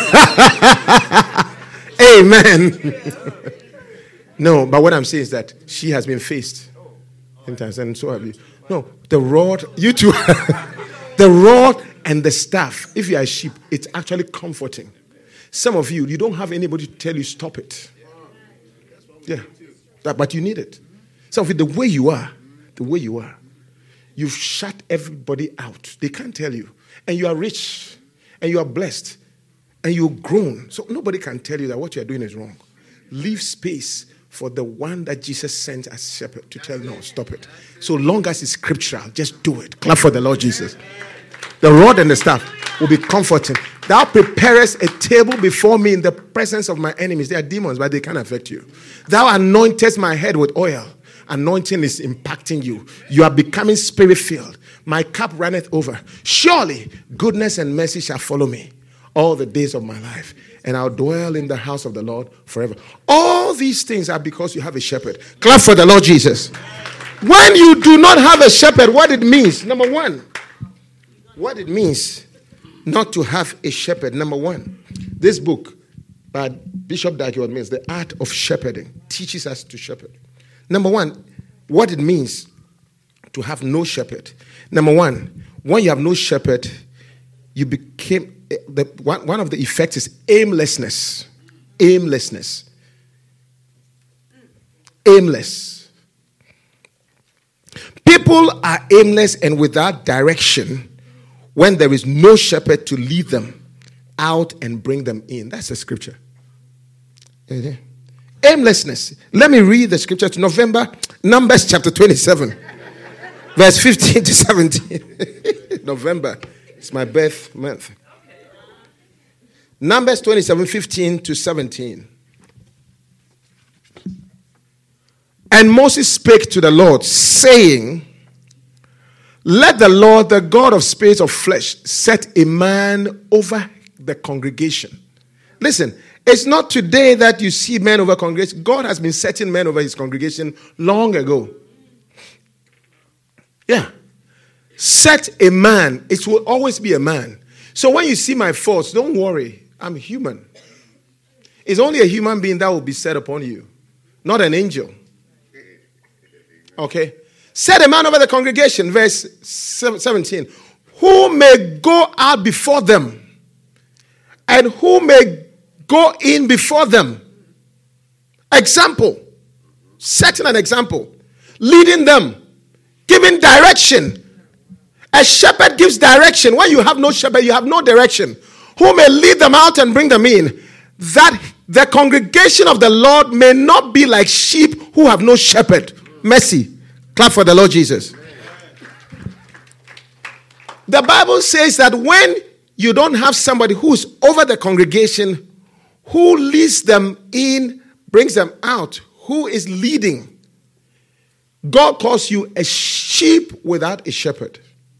[SPEAKER 5] Amen. No, but what I'm saying is that she has been faced sometimes, and so have you. No, the rod, you too. The rod and the staff, if you are a sheep, it's actually comforting. Some of you, you don't have anybody to tell you stop it. Yeah, but you need it. Some of you, the way you are, the way you are, you've shut everybody out. They can't tell you. And you are rich, and you are blessed, and you've grown. So nobody can tell you that what you are doing is wrong. Leave space for the one that Jesus sent as shepherd to tell, no, stop it. So long as it's scriptural, just do it. Clap for the Lord Jesus. The rod and the staff will be comforting. Thou preparest a table before me in the presence of my enemies. They are demons, but they can't affect you. Thou anointest my head with oil. Anointing is impacting you. You are becoming spirit-filled. My cup runneth over. Surely goodness and mercy shall follow me all the days of my life, and I'll dwell in the house of the Lord forever. All these things are because you have a shepherd. Clap for the Lord Jesus. When you do not have a shepherd, what it means, number one, what it means not to have a shepherd, number one, this book by Bishop Dag Heward-Mills, The Art of Shepherding, teaches us to shepherd. Number one, what it means to have no shepherd. Number one, when you have no shepherd, you became, the, one, one of the effects is aimlessness. Aimlessness. Aimless. People are aimless and without direction when there is no shepherd to lead them out and bring them in. That's the scripture. Okay. Aimlessness. Let me read the scripture to November, Numbers chapter twenty-seven, verse fifteen to seventeen. November. It's my birth month. Numbers twenty-seven, fifteen to seventeen. And Moses spake to the Lord, saying, let the Lord, the God of spirits of flesh, set a man over the congregation. Listen, it's not today that you see men over congregation. God has been setting men over his congregation long ago. Yeah. Set a man. It will always be a man. So when you see my faults, don't worry. I'm human. It's only a human being that will be set upon you, not an angel. Okay? Set a man over the congregation, verse seventeen, who may go out before them and who may go in before them. Example. Setting an example. Leading them. Giving direction. A shepherd gives direction. When you have no shepherd, you have no direction. Who may lead them out and bring them in, that the congregation of the Lord may not be like sheep who have no shepherd. Mercy. Clap for the Lord Jesus. The Bible says that when you don't have somebody who's over the congregation, who leads them in, brings them out, who is leading, God calls you a sheep without a shepherd.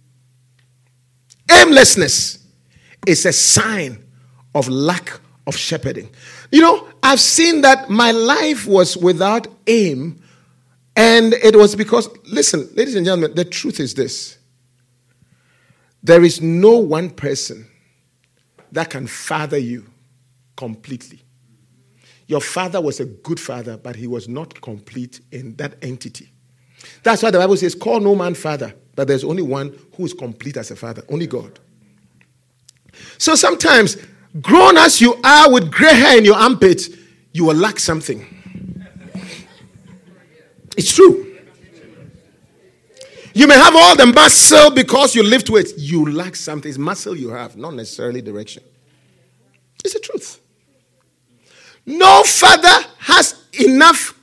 [SPEAKER 5] Aimlessness is a sign of lack of shepherding. You know, I've seen that my life was without aim, and it was because, listen, ladies and gentlemen, the truth is this. There is no one person that can father you completely. Your father was a good father, but he was not complete in that entity. That's why the Bible says, call no man father, but there's only one who is complete as a father, only God. So sometimes, grown as you are with gray hair in your armpit, you will lack something. It's true. You may have all the muscle because you lift weights. You lack something. It's muscle you have, not necessarily direction. It's the truth. No father has enough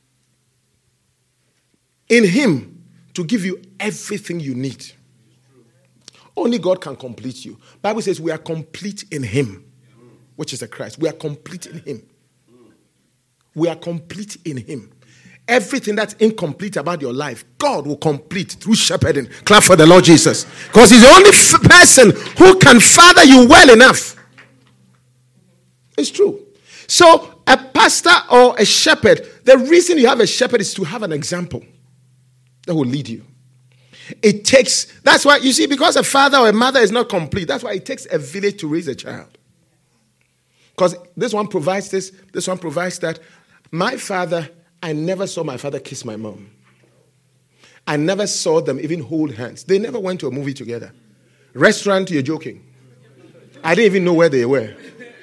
[SPEAKER 5] in him to give you everything you need. Only God can complete you. Bible says we are complete in him, which is the Christ. We are complete in him. We are complete in him. Everything that's incomplete about your life, God will complete through shepherding. Clap for the Lord Jesus. Because he's the only f- person who can father you well enough. It's true. So a pastor or a shepherd, the reason you have a shepherd is to have an example that will lead you. It takes, that's why, you see, because a father or a mother is not complete, that's why it takes a village to raise a child. Because this one provides this, this one provides that. My father, I never saw my father kiss my mom. I never saw them even hold hands. They never went to a movie together. Restaurant, you're joking. I didn't even know where they were.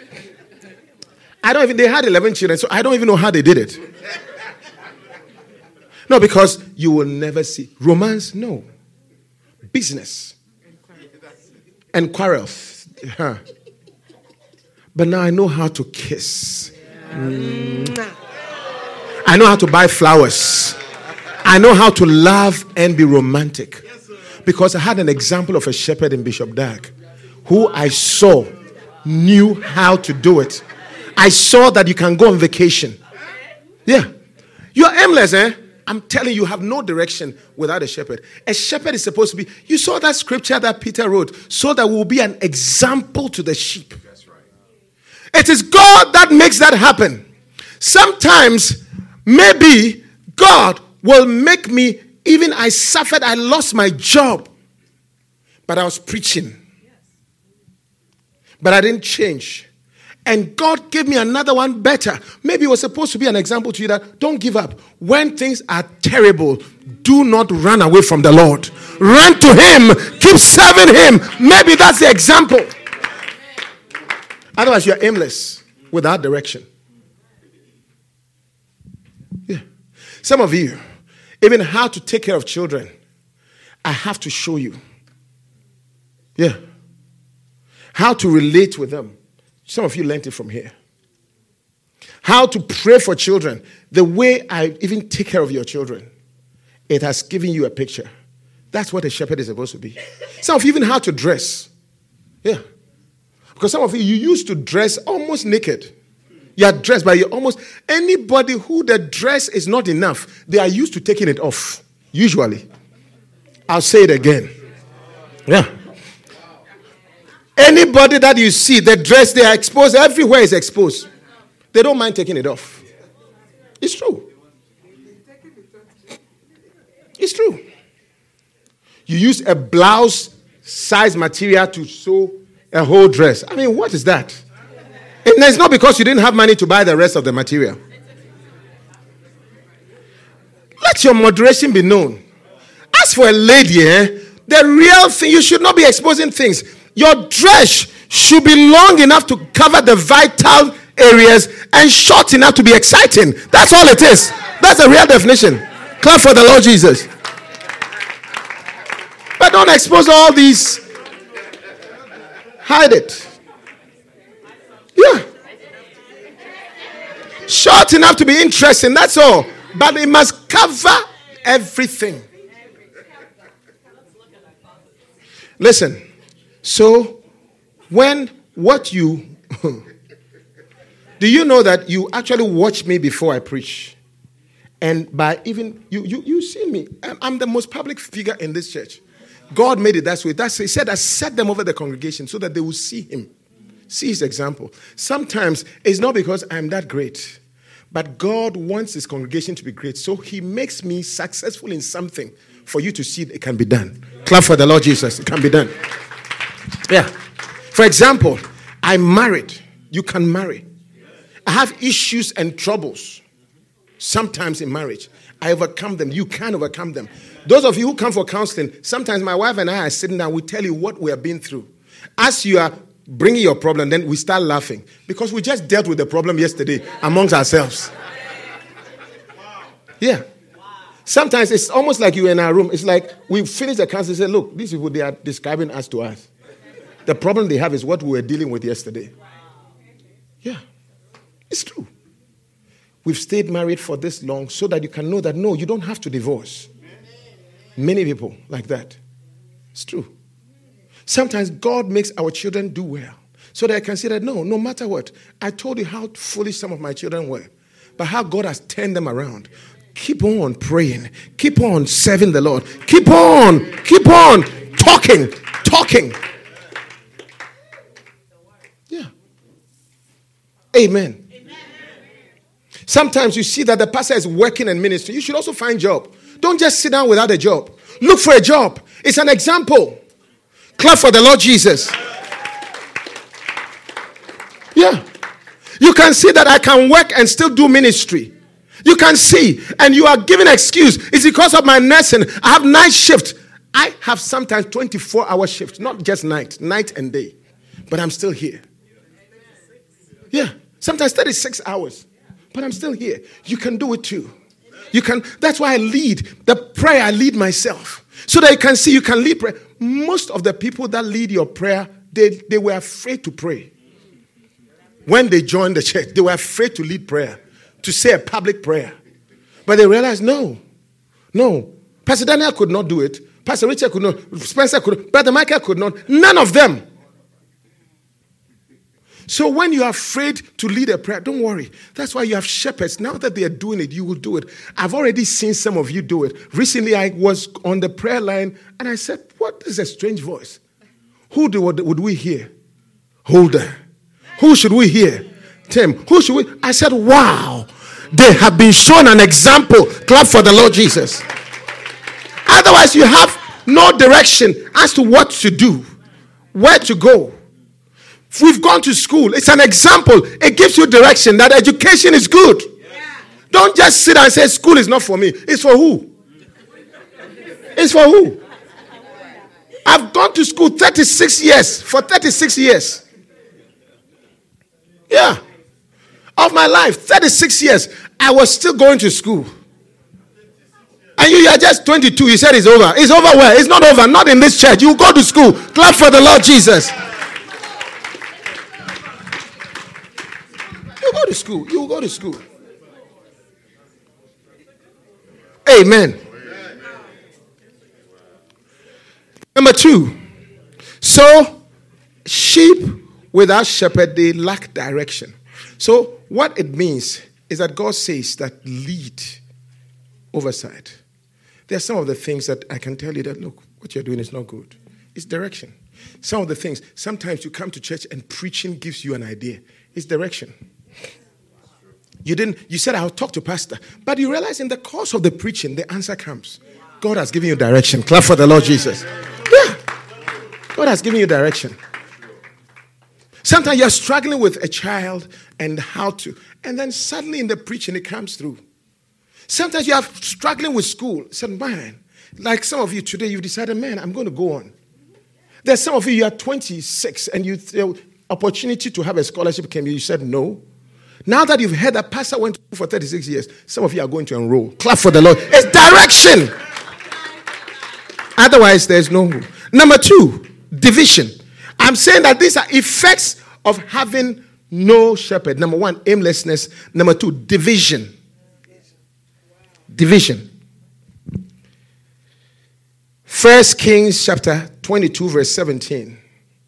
[SPEAKER 5] I don't even, they had eleven children, so I don't even know how they did it. No, because you will never see. Romance, no. Business. And quarrels. Huh. But now I know how to kiss. Mm. I know how to buy flowers. I know how to love and be romantic. Because I had an example of a shepherd in Bishop Dag who I saw knew how to do it. I saw that you can go on vacation. Yeah. You're aimless, eh? I'm telling you, you have no direction without a shepherd. A shepherd is supposed to be, you saw that scripture that Peter wrote, so that we'll be an example to the sheep. That's right. It is God that makes that happen. Sometimes, maybe God will make me, even I suffered, I lost my job, but I was preaching. But I didn't change. And God gave me another one better. Maybe it was supposed to be an example to you that don't give up. When things are terrible, do not run away from the Lord. Run to him. Keep serving him. Maybe that's the example. Otherwise, you're aimless without direction. Yeah. Some of you, even how to take care of children, I have to show you. Yeah. How to relate with them. Some of you learned it from here. How to pray for children. The way I even take care of your children. It has given you a picture. That's what a shepherd is supposed to be. Some of you even how to dress. Yeah. Because some of you, you used to dress almost naked. You are dressed, but you're almost... Anybody who the dress is not enough, they are used to taking it off. Usually. I'll say it again. Yeah. Anybody that you see, the dress, they are exposed, everywhere is exposed. They don't mind taking it off. It's true. It's true. You use a blouse size material to sew a whole dress. I mean, what is that? And it's not because you didn't have money to buy the rest of the material. Let your moderation be known. As for a lady, eh, the real thing, you should not be exposing things. Your dress should be long enough to cover the vital areas and short enough to be exciting. That's all it is. That's the real definition. Clap for the Lord Jesus. But don't expose all these. Hide it. Yeah. Short enough to be interesting. That's all. But it must cover everything. Listen. So, when what you... do you know that you actually watch me before I preach? And by even... You you, you see me. I'm, I'm the most public figure in this church. God made it that way. That's, he said, I set them over the congregation so that they will see him. See his example. Sometimes it's not because I'm that great, but God wants his congregation to be great. So he makes me successful in something for you to see it can be done. Clap for the Lord Jesus. It can be done. Yeah. For example, I'm married. You can marry. I have issues and troubles sometimes in marriage. I overcome them. You can overcome them. Those of you who come for counseling, sometimes my wife and I are sitting down. We tell you what we have been through. As you are bringing your problem, then we start laughing because we just dealt with the problem yesterday amongst ourselves. Yeah. Sometimes it's almost like you're in our room. It's like we finish the counseling and say, look, these people, they are describing us to us. The problem they have is what we were dealing with yesterday. Yeah. It's true. We've stayed married for this long so that you can know that, no, you don't have to divorce. Many people like that. It's true. Sometimes God makes our children do well so that I can say that, no, no matter what. I told you how foolish some of my children were, but how God has turned them around. Keep on praying. Keep on serving the Lord. Keep on. Keep on talking. Talking. Yeah. Amen. Sometimes you see that the pastor is working in ministry. You should also find a job. Don't just sit down without a job. Look for a job. It's an example. Clap for the Lord Jesus. Yeah. You can see that I can work and still do ministry. You can see. And you are giving an excuse. It's because of my nursing. I have night shift. I have sometimes twenty-four hour shifts. Not just night. Night and day. But I'm still here. Yeah. Sometimes thirty-six hours. But I'm still here. You can do it too. You can. That's why I lead. The prayer, I lead myself. So that you can see, you can lead prayer. Most of the people that lead your prayer, they, they were afraid to pray. When they joined the church, they were afraid to lead prayer, to say a public prayer. But they realized, no, no. Pastor Daniel could not do it. Pastor Richard could not. Spencer could not. Brother Michael could not. None of them. So when you are afraid to lead a prayer, don't worry. That's why you have shepherds. Now that they are doing it, you will do it. I've already seen some of you do it. Recently, I was on the prayer line, and I said, what is a strange voice? Who do, would we hear? Holder. Who should we hear? Tim. Who should we? I said, wow. They have been shown an example. Clap for the Lord Jesus. Otherwise, you have no direction as to what to do, where to go. We've gone to school. It's an example. It gives you direction that education is good. Yeah. Don't just sit and say school is not for me. It's for who? It's for who? I've gone to school thirty-six years. For thirty-six years. Yeah. Of my life, thirty-six years, I was still going to school. And you, you are just twenty-two. You said it's over. It's over where? It's not over. Not in this church. You go to school. Clap for the Lord Jesus. You go to school. You go to school. Amen. Number two. So, sheep without shepherd, they lack direction. So, what it means is that God says that lead oversight. There are some of the things that I can tell you that, look, what you're doing is not good. It's direction. Some of the things, sometimes you come to church and preaching gives you an idea. It's direction. You didn't, you said, I'll talk to pastor. But you realize in the course of the preaching, the answer comes. God has given you direction. Clap for the Lord Jesus. Yeah. God has given you direction. Sometimes you're struggling with a child and how to, and then suddenly in the preaching, it comes through. Sometimes you are struggling with school. Said, man, like some of you today, you've decided, man, I'm going to go on. There's some of you, you are twenty-six, and you the opportunity to have a scholarship came, you said no. Now that you've heard that pastor went for thirty-six years, some of you are going to enroll. Clap for the Lord. It's direction. Otherwise, there's no room. Number two, division. I'm saying that these are effects of having no shepherd. Number one, aimlessness. Number two, division. Division. First Kings chapter twenty-two, verse seventeen.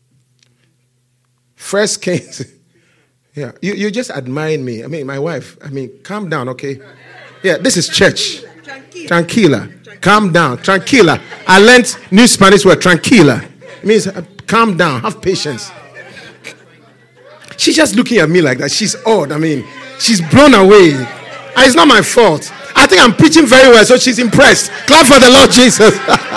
[SPEAKER 5] First Kings. Yeah, you, you just admiring me. I mean, my wife. I mean, calm down, okay? Yeah, this is church. Tranquila. Calm down. Tranquila. I learned new Spanish word, tranquila. It means uh, calm down. Have patience. She's just looking at me like that. She's odd. I mean, she's blown away. And it's not my fault. I think I'm preaching very well, so she's impressed. Clap for the Lord Jesus.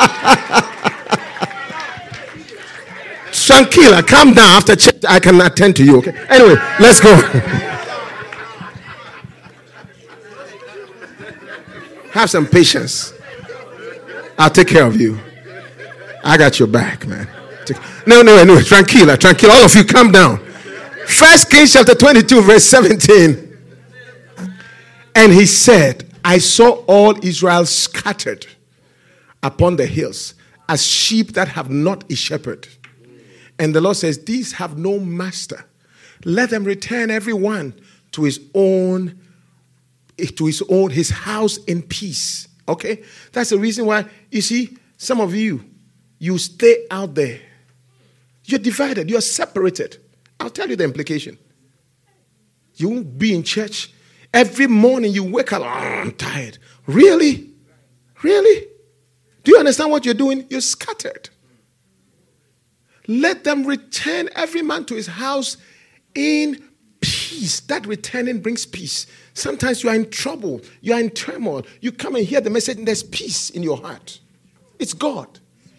[SPEAKER 5] Tranquila, calm down. After church, I can attend to you. Okay. Anyway, let's go. Have some patience. I'll take care of you. I got your back, man. No, no, no. Tranquila, tranquila. All of you, calm down. First Kings chapter twenty-two, verse seventeen. And he said, I saw all Israel scattered upon the hills as sheep that have not a shepherd. And the Lord says, these have no master. Let them return every one to his own, to his own, his house in peace. Okay? That's the reason why, you see, some of you, you stay out there. You're divided. You're separated. I'll tell you the implication. You won't be in church. Every morning you wake up, oh, I'm tired. Really? Really? Do you understand what you're doing? You're scattered. Let them return every man to his house in peace. That returning brings peace. Sometimes you are in trouble. You are in turmoil. You come and hear the message and there's peace in your heart. It's God.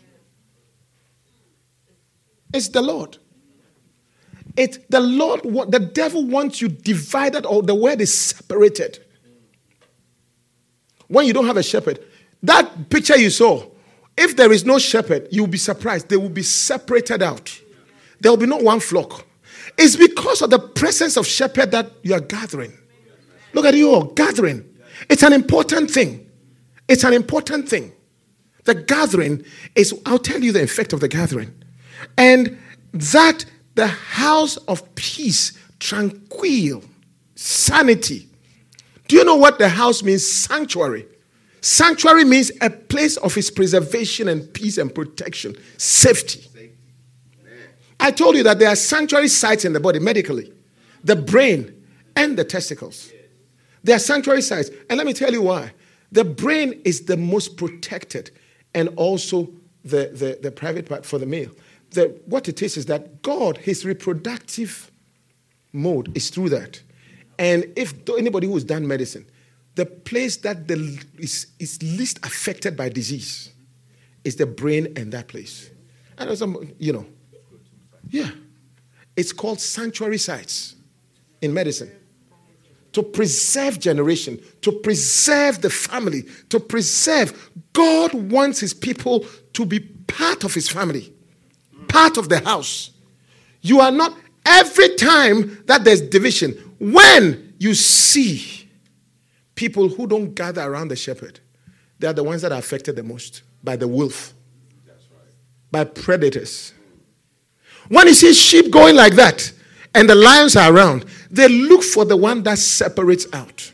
[SPEAKER 5] It's the Lord. It's the Lord. The devil wants you divided, or the word is separated. When you don't have a shepherd, that picture you saw, if there is no shepherd, you'll be surprised. They will be separated out. There will be not one flock. It's because of the presence of shepherd that you are gathering. Look at you all, gathering. It's an important thing. It's an important thing. The gathering is, I'll tell you the effect of the gathering. And that the house of peace, tranquil, sanity. Do you know what the house means? Sanctuary. Sanctuary means a place of his preservation and peace and protection, safety. I told you that there are sanctuary sites in the body medically, the brain and the testicles. There are sanctuary sites. And let me tell you why. The brain is the most protected, and also the, the, the private part for the male. The, what it is is that God, his reproductive mode is through that. And if anybody who has done medicine, the place that the, is, is least affected by disease is the brain and that place. And some, you know, yeah. It's called sanctuary sites in medicine. To preserve generation, to preserve the family, to preserve. God wants his people to be part of his family, part of the house. You are not, every time that there's division, when you see people who don't gather around the shepherd, they are the ones that are affected the most by the wolf, by predators. When you see sheep going like that, and the lions are around, they look for the one that separates out.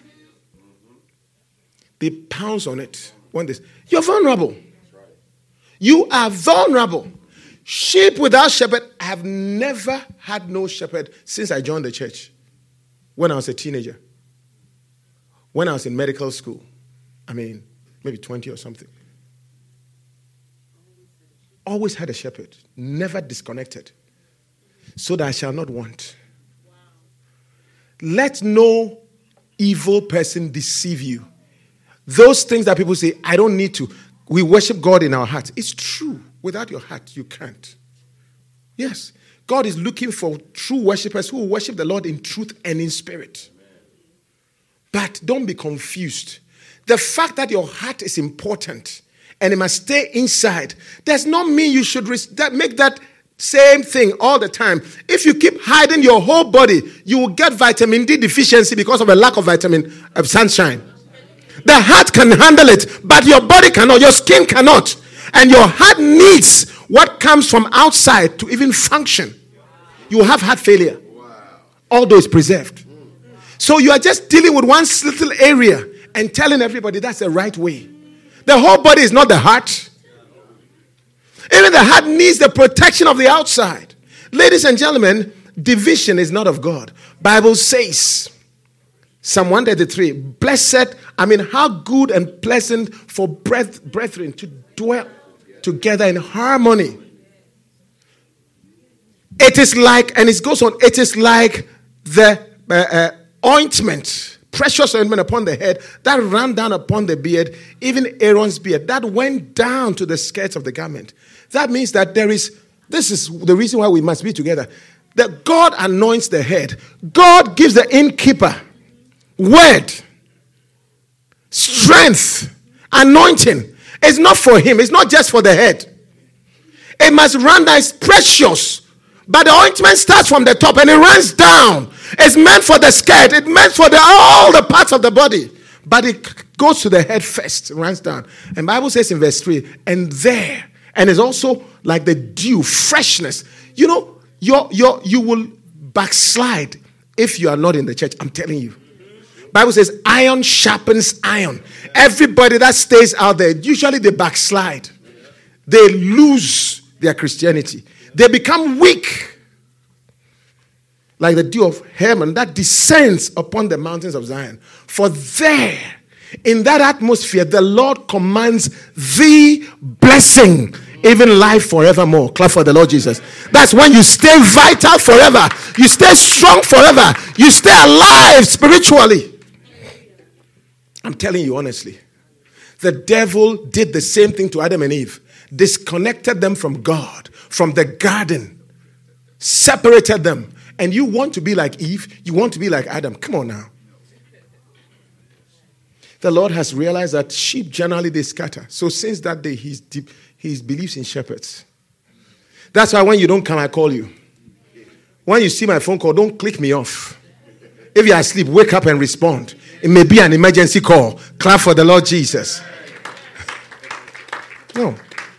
[SPEAKER 5] They pounce on it. When this, you're vulnerable. You are vulnerable. Sheep without shepherd. I have never had no shepherd since I joined the church. When I was a teenager. When I was in medical school. I mean, maybe twenty or something. Always had a shepherd. Never disconnected. So that I shall not want. Wow. Let no evil person deceive you. Those things that people say, I don't need to. We worship God in our heart. It's true. Without your heart, you can't. Yes. God is looking for true worshipers who will worship the Lord in truth and in spirit. But don't be confused. The fact that your heart is important and it must stay inside. Does not mean you should res- that make that same thing all the time. If you keep hiding your whole body, you will get vitamin D deficiency because of a lack of vitamin of sunshine. The heart can handle it, but your body cannot, your skin cannot. And your heart needs what comes from outside to even function. You will have heart failure, although it's preserved. So you are just dealing with one little area and telling everybody that's the right way. The whole body is not the heart. Even the heart needs the protection of the outside. Ladies and gentlemen, division is not of God. Bible says, Psalm one thirty-three, blessed, I mean, how good and pleasant for brethren to dwell together in harmony. It is like, and it goes on, it is like the uh, uh, ointment, precious ointment upon the head that ran down upon the beard, even Aaron's beard, that went down to the skirts of the garment. That means that there is, this is the reason why we must be together, that God anoints the head. God gives the innkeeper word, strength, anointing. It's not for him. It's not just for the head. It must run down. It's precious. But the ointment starts from the top and it runs down. It's meant for the skirt. It's meant for the, all the parts of the body. But it goes to the head first. It runs down. And the Bible says in verse three, and there, and it's also like the dew, freshness. You know, you're, you're, you will backslide if you are not in the church. I'm telling you. Bible says iron sharpens iron. Everybody that stays out there, usually they backslide. They lose their Christianity. They become weak. Like the dew of Hermon that descends upon the mountains of Zion. For there, in that atmosphere, the Lord commands the blessing, even life forevermore. Clap for the Lord Jesus. That's when you stay vital forever. You stay strong forever. You stay alive spiritually. I'm telling you honestly. The devil did the same thing to Adam and Eve. Disconnected them from God, from the garden. Separated them. And you want to be like Eve? You want to be like Adam? Come on now. The Lord has realized that sheep generally they scatter. So since that day, he's deep, he believes in shepherds. That's why when you don't come, I call you. When you see my phone call, don't click me off. If you're asleep, wake up and respond. It may be an emergency call. Clap for the Lord Jesus. No.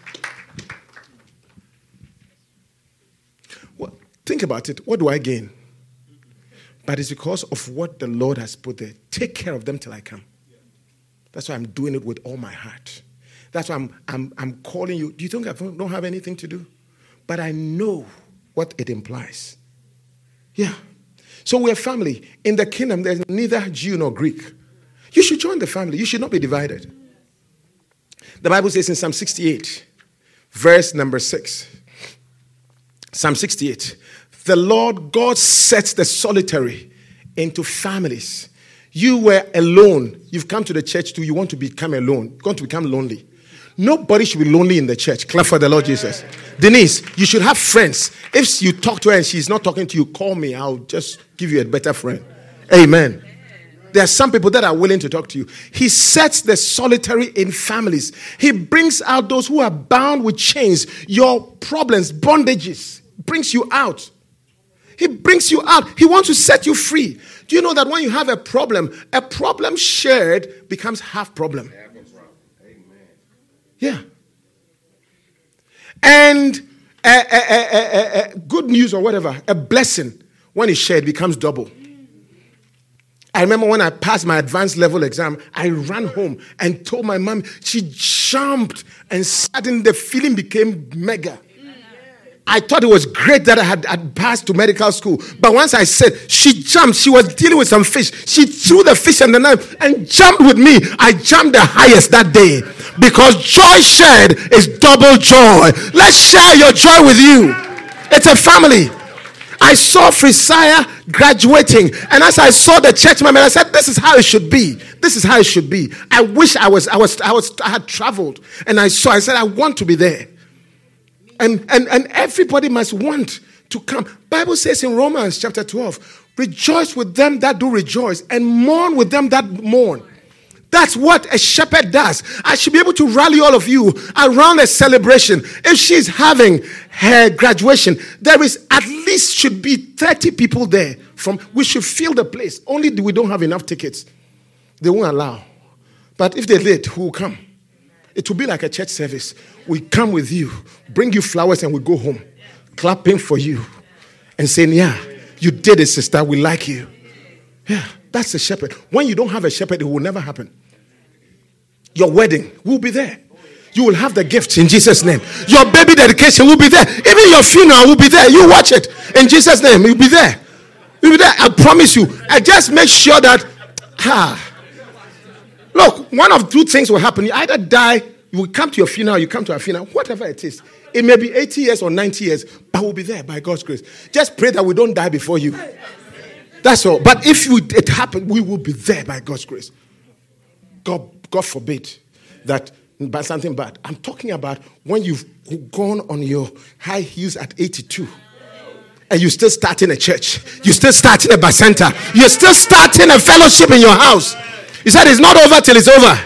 [SPEAKER 5] Well, think about it. What do I gain? But it's because of what the Lord has put there. Take care of them till I come. That's why I'm doing it with all my heart. That's why I'm, I'm, I'm calling you. Do you think I don't have anything to do? But I know what it implies. Yeah. So we're family. In the kingdom, there's neither Jew nor Greek. You should join the family. You should not be divided. The Bible says in Psalm sixty-eight, verse number six. Psalm sixty-eight. The Lord God sets the solitary into families. You were alone. You've come to the church too. You want to become alone. You want to become lonely. Nobody should be lonely in the church. Clap for the Lord Jesus. Denise, you should have friends. If you talk to her and she's not talking to you, call me. I'll just give you a better friend. Amen. There are some people that are willing to talk to you. He sets the solitary in families. He brings out those who are bound with chains. Your problems, bondages, brings you out. He brings you out. He wants to set you free. Do you know that when you have a problem, a problem shared becomes half problem? Yeah. And a, a, a, a, a good news or whatever, a blessing, when it's shared, becomes double. I remember when I passed my advanced level exam, I ran home and told my mom. She jumped and suddenly the feeling became mega. I thought it was great that I had, had passed to medical school. But once I said, she jumped. She was dealing with some fish. She threw the fish and the knife and jumped with me. I jumped the highest that day. Because joy shared is double joy. Let's share your joy with you. It's a family. I saw Frisiah graduating. And as I saw the church member, I said, this is how it should be. This is how it should be. I wish I was, I was, I was, I had traveled. And I saw, I said, I want to be there. And, and, and everybody must want to come. Bible says in Romans chapter twelve, rejoice with them that do rejoice and mourn with them that mourn. That's what a shepherd does. I should be able to rally all of you around a celebration. If she's having her graduation, there is at least should be thirty people there. From we should fill the place. Only we don't have enough tickets. They won't allow. But if they're late, who will come? It will be like a church service. We come with you, bring you flowers, and we go home, clapping for you and saying, yeah, you did it, sister. We like you. Yeah, that's a shepherd. When you don't have a shepherd, it will never happen. Your wedding will be there. You will have the gifts in Jesus' name. Your baby dedication will be there. Even your funeral will be there. You watch it in Jesus' name. You'll be there. You'll be there. I promise you. I just make sure that, ah, look, one of two things will happen. You either die, you will come to your funeral, you come to our funeral, whatever it is. It may be eighty years or ninety years, but we'll be there by God's grace. Just pray that we don't die before you. That's all. But if you, it happened, we will be there by God's grace. God, God forbid that by something bad. I'm talking about when you've gone on your high heels at eighty-two and you're still starting a church. You're still starting a bacenta. You're still starting a fellowship in your house. He said it's not over till it's over.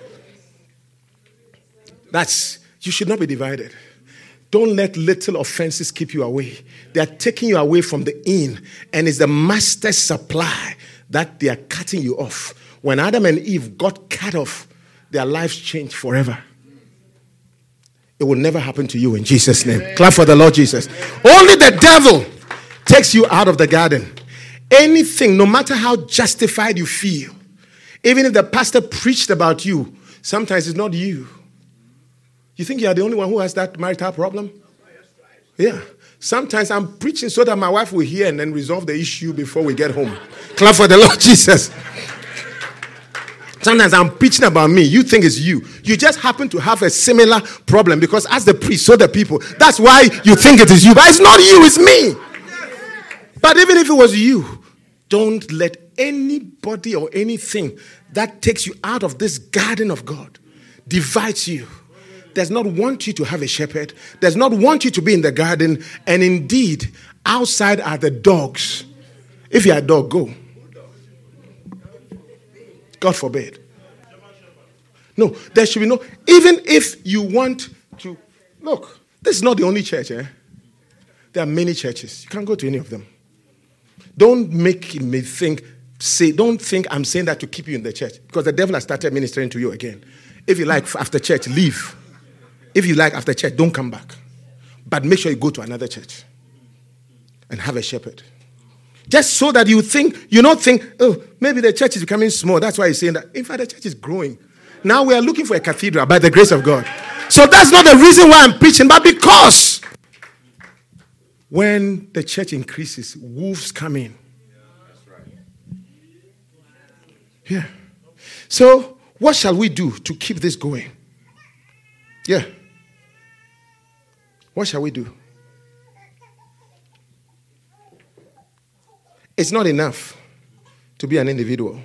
[SPEAKER 5] That's, you should not be divided. Don't let little offenses keep you away. They are taking you away from the inn, and it's the master's supply that they are cutting you off. When Adam and Eve got cut off, their lives changed forever. It will never happen to you in Jesus' name. Amen. Clap for the Lord Jesus. Only the devil takes you out of the garden. Anything, no matter how justified you feel, even if the pastor preached about you, sometimes it's not you. You think you are the only one who has that marital problem? Yeah. Sometimes I'm preaching so that my wife will hear and then resolve the issue before we get home. Clap for the Lord Jesus. Sometimes I'm preaching about me. You think it's you. You just happen to have a similar problem because as the priest, so the people. That's why you think it is you. But it's not you, it's me. But even if it was you, don't let anybody or anything that takes you out of this garden of God, divides you, does not want you to have a shepherd, does not want you to be in the garden, and indeed, outside are the dogs. If you're a dog, go. God forbid. No, there should be no, even if you want to, look, this is not the only church, eh? There are many churches. You can't go to any of them. Don't make me think, say, don't think I'm saying that to keep you in the church, because the devil has started ministering to you again. If you like after church, leave. If you like after church, don't come back. But make sure you go to another church and have a shepherd. Just so that you think, you don't think, oh, maybe the church is becoming small. That's why you're saying that. In fact, the church is growing. Now we are looking for a cathedral by the grace of God. So that's not the reason why I'm preaching, but because when the church increases, wolves come in. Yeah. So what shall we do to keep this going? Yeah. What shall we do? It's not enough to be an individual.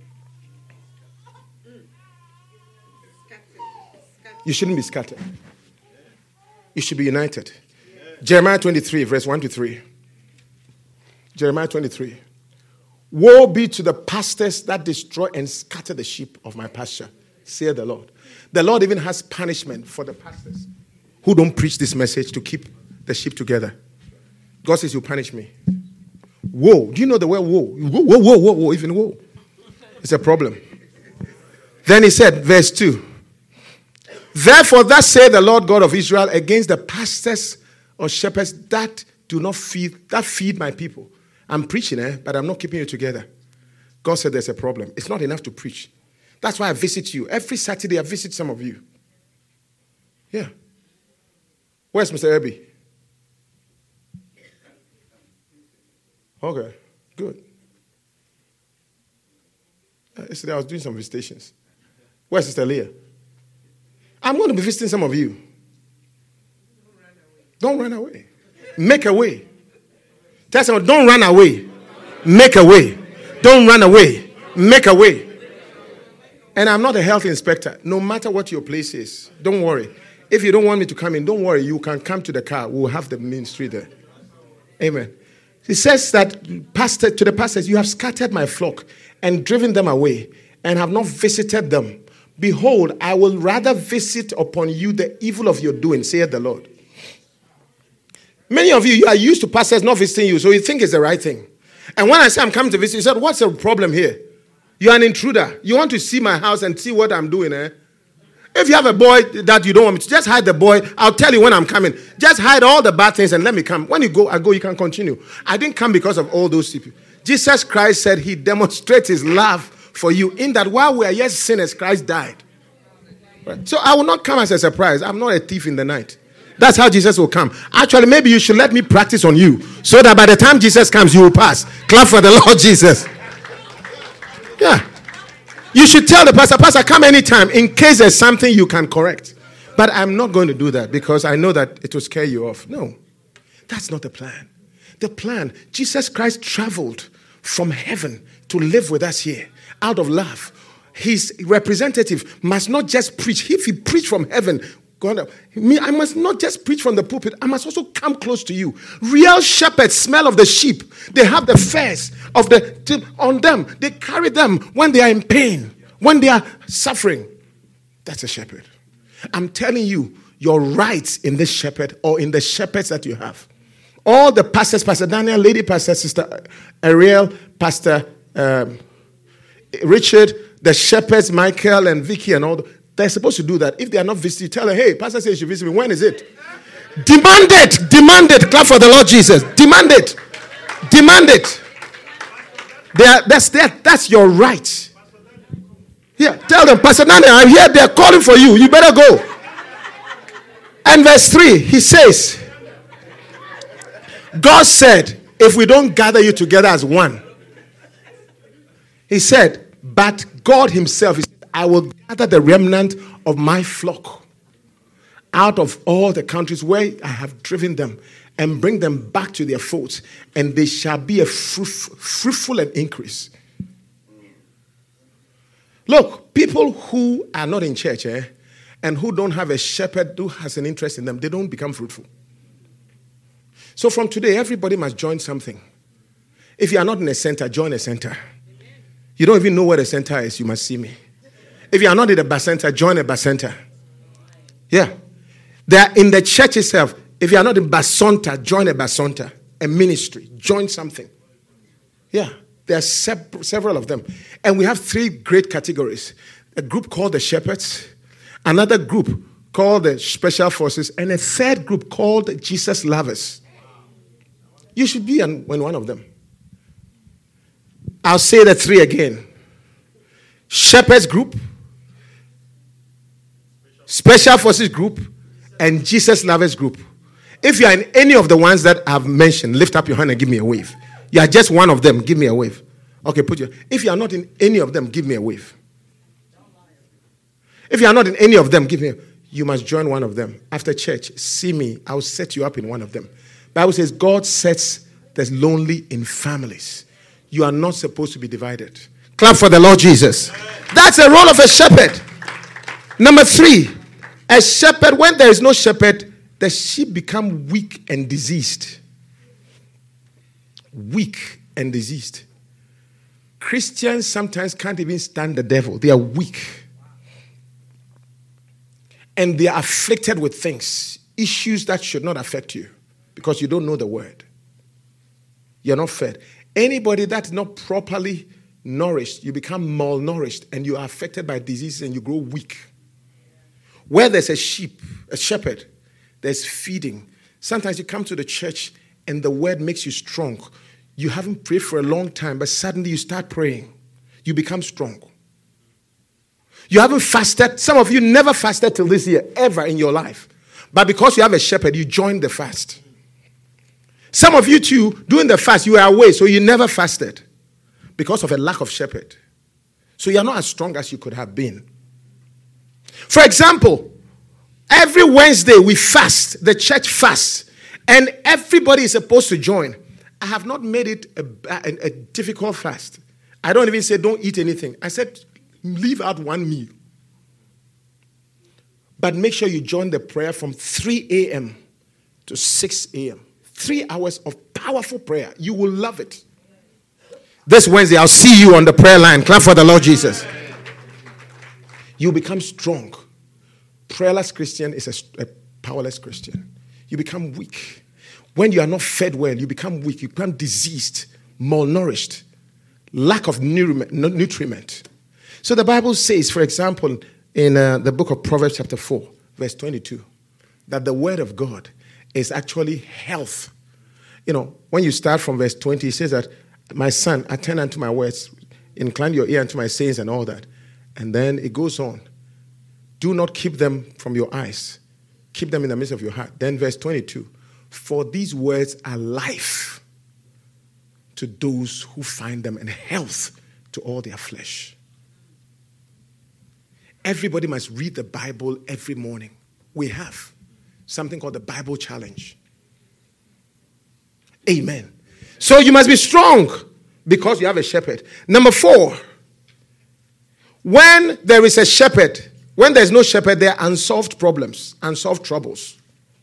[SPEAKER 5] You shouldn't be scattered. You should be united. Jeremiah twenty-three, verse one to three. Jeremiah twenty-three. Woe be to the pastors that destroy and scatter the sheep of my pasture, saith the Lord. The Lord even has punishment for the pastors who don't preach this message to keep the sheep together. God says, you punish me. Woe. Do you know the word woe? Whoa, whoa, whoa, whoa, whoa, even woe. It's a problem. Then he said, verse two. Therefore, thus saith the Lord God of Israel against the pastors or shepherds that do not feed, that feed my people. I'm preaching, eh, but I'm not keeping you together. God said there's a problem. It's not enough to preach. That's why I visit you. Every Saturday, I visit some of you. Yeah. Where's Mister Ebby? Okay, good. Uh, yesterday, I was doing some visitations. Where's Sister Leah? I'm going to be visiting some of you. Don't run away. Make a way. Tell someone, don't run away. Make a way. Don't run away. Make a way. And I'm not a health inspector. No matter what your place is, don't worry. If you don't want me to come in, don't worry. You can come to the car. We'll have the ministry there. Amen. He says that pastor, to the pastors, you have scattered my flock and driven them away. and have not visited them, behold, I will rather visit upon you the evil of your doing, saith the Lord. Many of you, you are used to pastors not visiting you, so you think it's the right thing. And when I say I'm coming to visit, you said, what's the problem here? You're an intruder. You want to see my house and see what I'm doing, eh? If you have a boy that you don't want me to, just hide the boy. I'll tell you when I'm coming. Just hide all the bad things and let me come. When you go, I go, you can continue. I didn't come because of all those people. Jesus Christ said he demonstrates his love for you in that while we are yet sinners, Christ died. Right? So I will not come as a surprise. I'm not a thief in the night. That's how Jesus will come. Actually, maybe you should let me practice on you so that by the time Jesus comes, you will pass. Clap for the Lord Jesus. Yeah. You should tell the pastor, Pastor, come anytime in case there's something you can correct. But I'm not going to do that because I know that it will scare you off. No, that's not the plan. The plan, Jesus Christ traveled from heaven to live with us here out of love. His representative must not just preach. If he preached from heaven, God, me, I must not just preach from the pulpit. I must also come close to you. Real shepherds smell of the sheep. They have the furs of the on them. They carry them when they are in pain, when they are suffering. That's a shepherd. I'm telling you, your rights in this shepherd or in the shepherds that you have. All the pastors, Pastor Daniel, Lady Pastor, Sister Ariel, Pastor um, Richard, the shepherds, Michael and Vicky and all the, they're supposed to do that. If they are not visiting, tell them, hey, Pastor says you should visit me. When is it? Demand it. Demand it. Clap for the Lord Jesus. Demand it. Demand it. They are, that's, that's your right. Here, tell them, Pastor Nana, I'm here. They're calling for you. You better go. And verse three, he says, God said, if we don't gather you together as one, he said, but God himself is, I will gather the remnant of my flock out of all the countries where I have driven them and bring them back to their folds, and they shall be a fruit, fruitful and increase. Look, people who are not in church eh, and who don't have a shepherd who has an interest in them, they don't become fruitful. So from today, everybody must join something. If you are not in a center, join a center. You don't even know where the center is, you must see me. If you are not in a bus center, join a bus center. Yeah. They are in the church itself. If you are not in basonta, join a basonta, a ministry. Join something. Yeah. There are sep- several of them. And we have three great categories. A group called the shepherds, another group called the special forces, and a third group called Jesus lovers. You should be in one of them. I'll say the three again. Shepherds group, Special Forces group, and Jesus lovers group. If you are in any of the ones that I've mentioned, lift up your hand and give me a wave. You are just one of them, give me a wave. Okay, put your. If you are not in any of them, give me a wave. If you are not in any of them, give me a, you must join one of them. After church, see me, I will set you up in one of them. Bible says God sets the lonely in families. You are not supposed to be divided. Clap for the Lord Jesus. That's the role of a shepherd. Number three, a shepherd, when there is no shepherd, the sheep become weak and diseased. Weak and diseased. Christians sometimes can't even stand the devil. They are weak. And they are afflicted with things, issues that should not affect you because you don't know the word. You're not fed. Anybody that's not properly nourished, you become malnourished and you are affected by diseases and you grow weak. Where there's a sheep, a shepherd, there's feeding. Sometimes you come to the church and the word makes you strong. You haven't prayed for a long time, but suddenly you start praying. You become strong. You haven't fasted. Some of you never fasted till this year, ever in your life. But because you have a shepherd, you join the fast. Some of you too, doing the fast, you are away, so you never fasted because of a lack of shepherd. So you're not as strong as you could have been. For example, every Wednesday we fast, the church fasts, and everybody is supposed to join. I have not made it a, a, a difficult fast. I don't even say don't eat anything. I said leave out one meal. But make sure you join the prayer from three a.m. to six a.m. Three hours of powerful prayer. You will love it. This Wednesday, I'll see you on the prayer line. Clap for the Lord Jesus. You become strong. Prayerless Christian is a, a powerless Christian. You become weak. When you are not fed well, you become weak. You become diseased, malnourished, lack of nutriment. So the Bible says, for example, in uh, the book of Proverbs chapter four, verse twenty-two, that the word of God is actually health. You know, when you start from verse twenty, it says that, my son, attend unto my words, incline your ear unto my sayings and all that. And then it goes on. Do not keep them from your eyes. Keep them in the midst of your heart. Then verse twenty-two, for these words are life to those who find them and health to all their flesh. Everybody must read the Bible every morning. We have something called the Bible Challenge. Amen. So you must be strong because you have a shepherd. Number four, when there is a shepherd, when there is no shepherd, there are unsolved problems, unsolved troubles.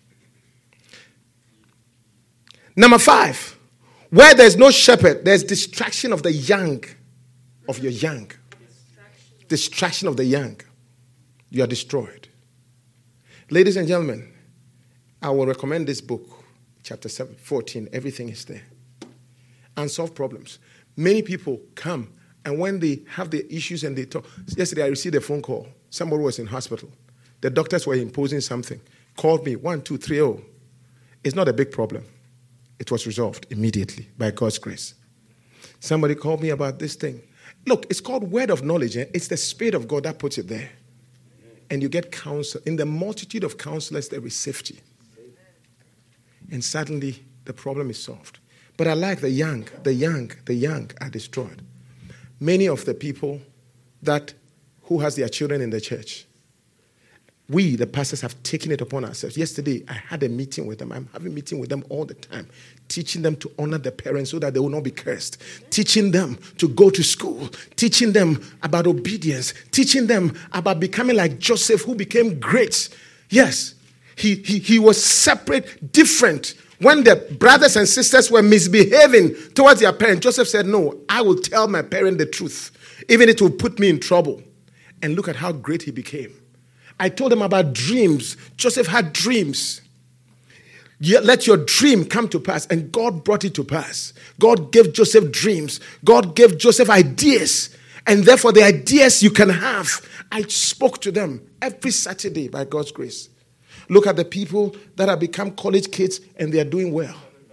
[SPEAKER 5] Number five, where there is no shepherd, there is distraction of the young, of your young. Distraction, distraction of the young. You are destroyed. Ladies and gentlemen, I will recommend this book, chapter seven, fourteen. Everything is there. Unsolved problems. Many people come, and when they have the issues and they talk. Yesterday, I received a phone call. Somebody was in hospital. The doctors were imposing something. Called me, one, two, three, oh. It's not a big problem. It was resolved immediately by God's grace. Somebody called me about this thing. Look, it's called word of knowledge. Eh? It's the Spirit of God that puts it there. And you get counsel. In the multitude of counselors, there is safety. And suddenly, the problem is solved. But I like the young, the young, the young are destroyed. Many of the people that who has their children in the church, we, the pastors, have taken it upon ourselves. Yesterday, I had a meeting with them. I'm having a meeting with them all the time, teaching them to honor the parents so that they will not be cursed, teaching them to go to school, teaching them about obedience, teaching them about becoming like Joseph, who became great. Yes, he, he, he was separate, different. When the brothers and sisters were misbehaving towards their parents, Joseph said, no, I will tell my parent the truth, even if it will put me in trouble. And look at how great he became. I told him about dreams. Joseph had dreams. Let your dream come to pass. And God brought it to pass. God gave Joseph dreams. God gave Joseph ideas. And therefore the ideas you can have, I spoke to them every Saturday by God's grace. Look at the people that have become college kids and they are doing well.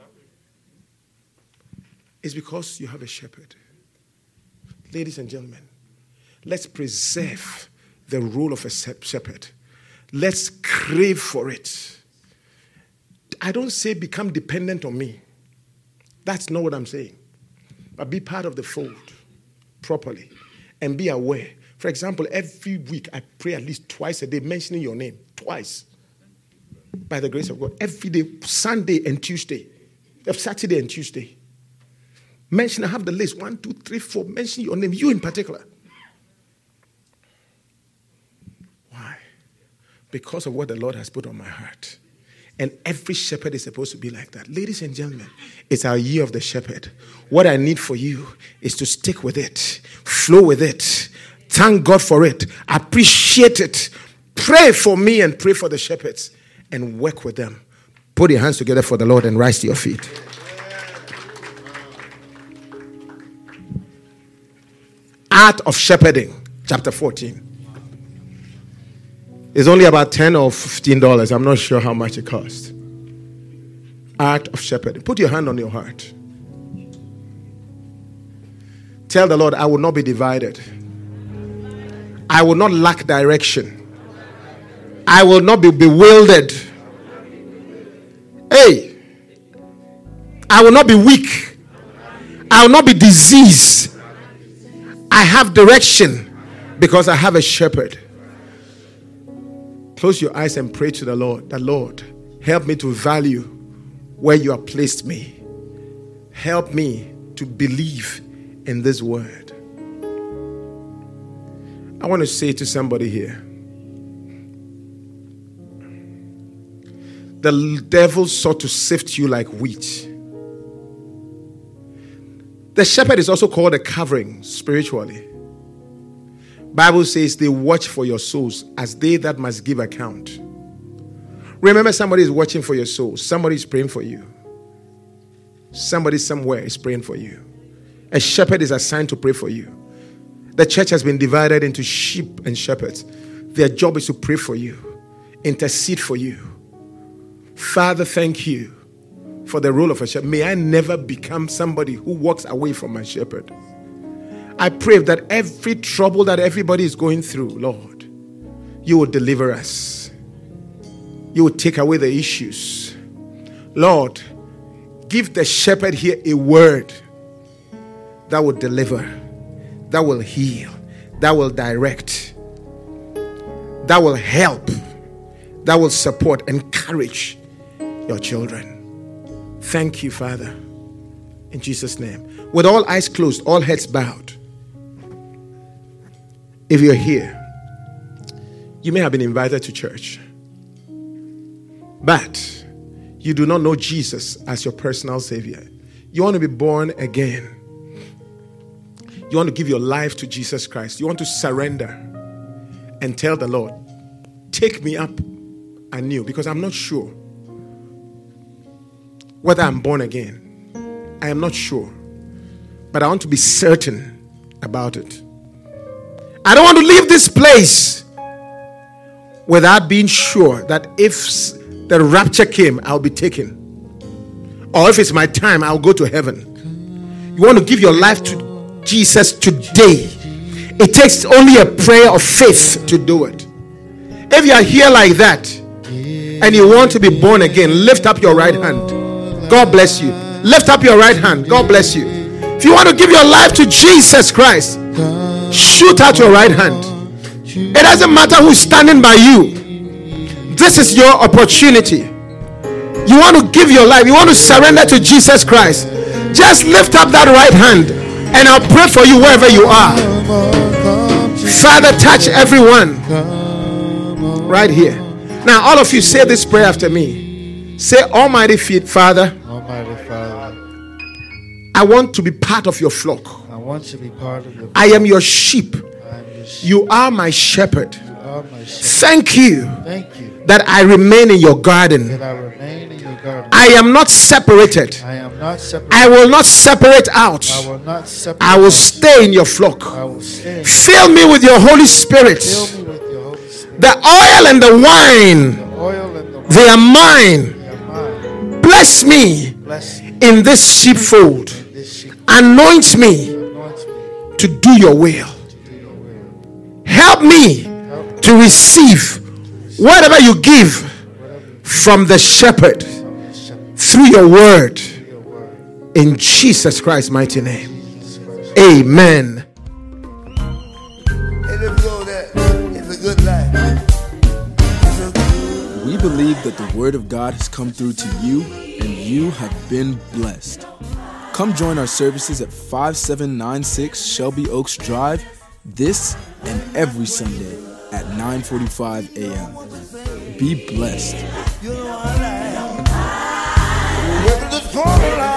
[SPEAKER 5] It's because you have a shepherd. Ladies and gentlemen, let's preserve the role of a shepherd. Let's crave for it. I don't say become dependent on me. That's not what I'm saying. But be part of the fold properly and be aware. For example, every week I pray at least twice a day mentioning your name. Twice. By the grace of God. Every day, Sunday and Tuesday. Saturday and Tuesday. Mention, I have the list. One, two, three, four. Mention your name. You in particular. Why? Because of what the Lord has put on my heart. And every shepherd is supposed to be like that. Ladies and gentlemen, it's our year of the shepherd. What I need for you is to stick with it. Flow with it. Thank God for it. Appreciate it. Pray for me and pray for the shepherds. And work with them. Put your hands together for the Lord and rise to your feet. Art of Shepherding, chapter fourteen. It's only about ten or fifteen dollars. I'm not sure how much it costs. Art of Shepherding. Put your hand on your heart. Tell the Lord, I will not be divided. I will not lack direction. I will not be bewildered. Hey, I will not be weak. I will not be diseased. I have direction because I have a shepherd. Close your eyes and pray to the Lord. The Lord, help me to value where you have placed me. Help me to believe in this word. I want to say to somebody here, the devil sought to sift you like wheat. The shepherd is also called a covering spiritually. Bible says they watch for your souls as they that must give account. Remember, somebody is watching for your soul. Somebody is praying for you. Somebody somewhere is praying for you. A shepherd is assigned to pray for you. The church has been divided into sheep and shepherds. Their job is to pray for you, intercede for you. Father, thank you for the role of a shepherd. May I never become somebody who walks away from my shepherd. I pray that every trouble that everybody is going through, Lord, you will deliver us. You will take away the issues. Lord, give the shepherd here a word that will deliver, that will heal, that will direct, that will help, that will support, encourage your children. Thank you, Father. In Jesus' name. With all eyes closed, all heads bowed. If you're here, you may have been invited to church, but you do not know Jesus as your personal Savior. You want to be born again. You want to give your life to Jesus Christ. You want to surrender and tell the Lord, take me up anew, because I'm not sure whether I'm born again. I am not sure, but I want to be certain about it. I don't want to leave this place without being sure that if the rapture came, I'll be taken. Or if it's my time, I'll go to heaven. You want to give your life to Jesus today. It takes only a prayer of faith to do it. If you are here like that and you want to be born again, lift up your right hand. God bless you. Lift up your right hand. God bless you. If you want to give your life to Jesus Christ, shoot out your right hand. It doesn't matter who's standing by you. This is your opportunity. You want to give your life, you want to surrender to Jesus Christ, just lift up that right hand and I'll pray for you wherever you are. Father, touch everyone right here. Now all of you say this prayer after me. Say, Almighty Father,
[SPEAKER 6] Almighty Father,
[SPEAKER 5] I want to be part of your flock.
[SPEAKER 6] I want to be part of your flock.
[SPEAKER 5] I am your sheep.
[SPEAKER 6] I am your sheep.
[SPEAKER 5] You are my shepherd.
[SPEAKER 6] You are my shepherd.
[SPEAKER 5] Thank you,
[SPEAKER 6] Thank you
[SPEAKER 5] that I remain in your garden.
[SPEAKER 6] that I remain in your garden.
[SPEAKER 5] I am not separated.
[SPEAKER 6] I am not separated.
[SPEAKER 5] I will not separate out.
[SPEAKER 6] I will not separate.
[SPEAKER 5] I will
[SPEAKER 6] out.
[SPEAKER 5] stay in your flock.
[SPEAKER 6] I will stay.
[SPEAKER 5] Fill me with your Holy Spirit.
[SPEAKER 6] Fill me with your Holy Spirit.
[SPEAKER 5] The oil and the wine,
[SPEAKER 6] The oil and the wine.
[SPEAKER 5] they are mine.
[SPEAKER 6] They are mine.
[SPEAKER 5] Bless me
[SPEAKER 6] Bless me.
[SPEAKER 5] in this sheepfold.
[SPEAKER 6] This sheep
[SPEAKER 5] Anoint me
[SPEAKER 6] anoints me
[SPEAKER 5] to do your will.
[SPEAKER 6] to do your will.
[SPEAKER 5] Help me
[SPEAKER 6] Help
[SPEAKER 5] to receive whatever you give from the shepherd
[SPEAKER 6] from the shepherd.
[SPEAKER 5] through your word.
[SPEAKER 6] Your word.
[SPEAKER 5] In Jesus Christ's mighty name.
[SPEAKER 6] Jesus Christ.
[SPEAKER 5] Amen.
[SPEAKER 2] Hey, let's go there. It's a good life. It's a good
[SPEAKER 1] We believe that the word of God has come through to you and you have been blessed. Come join our services at five seven nine six Shelby Oaks Drive this and every Sunday at nine forty-five a.m. Be blessed.
[SPEAKER 2] You know I like. Welcome to the corner.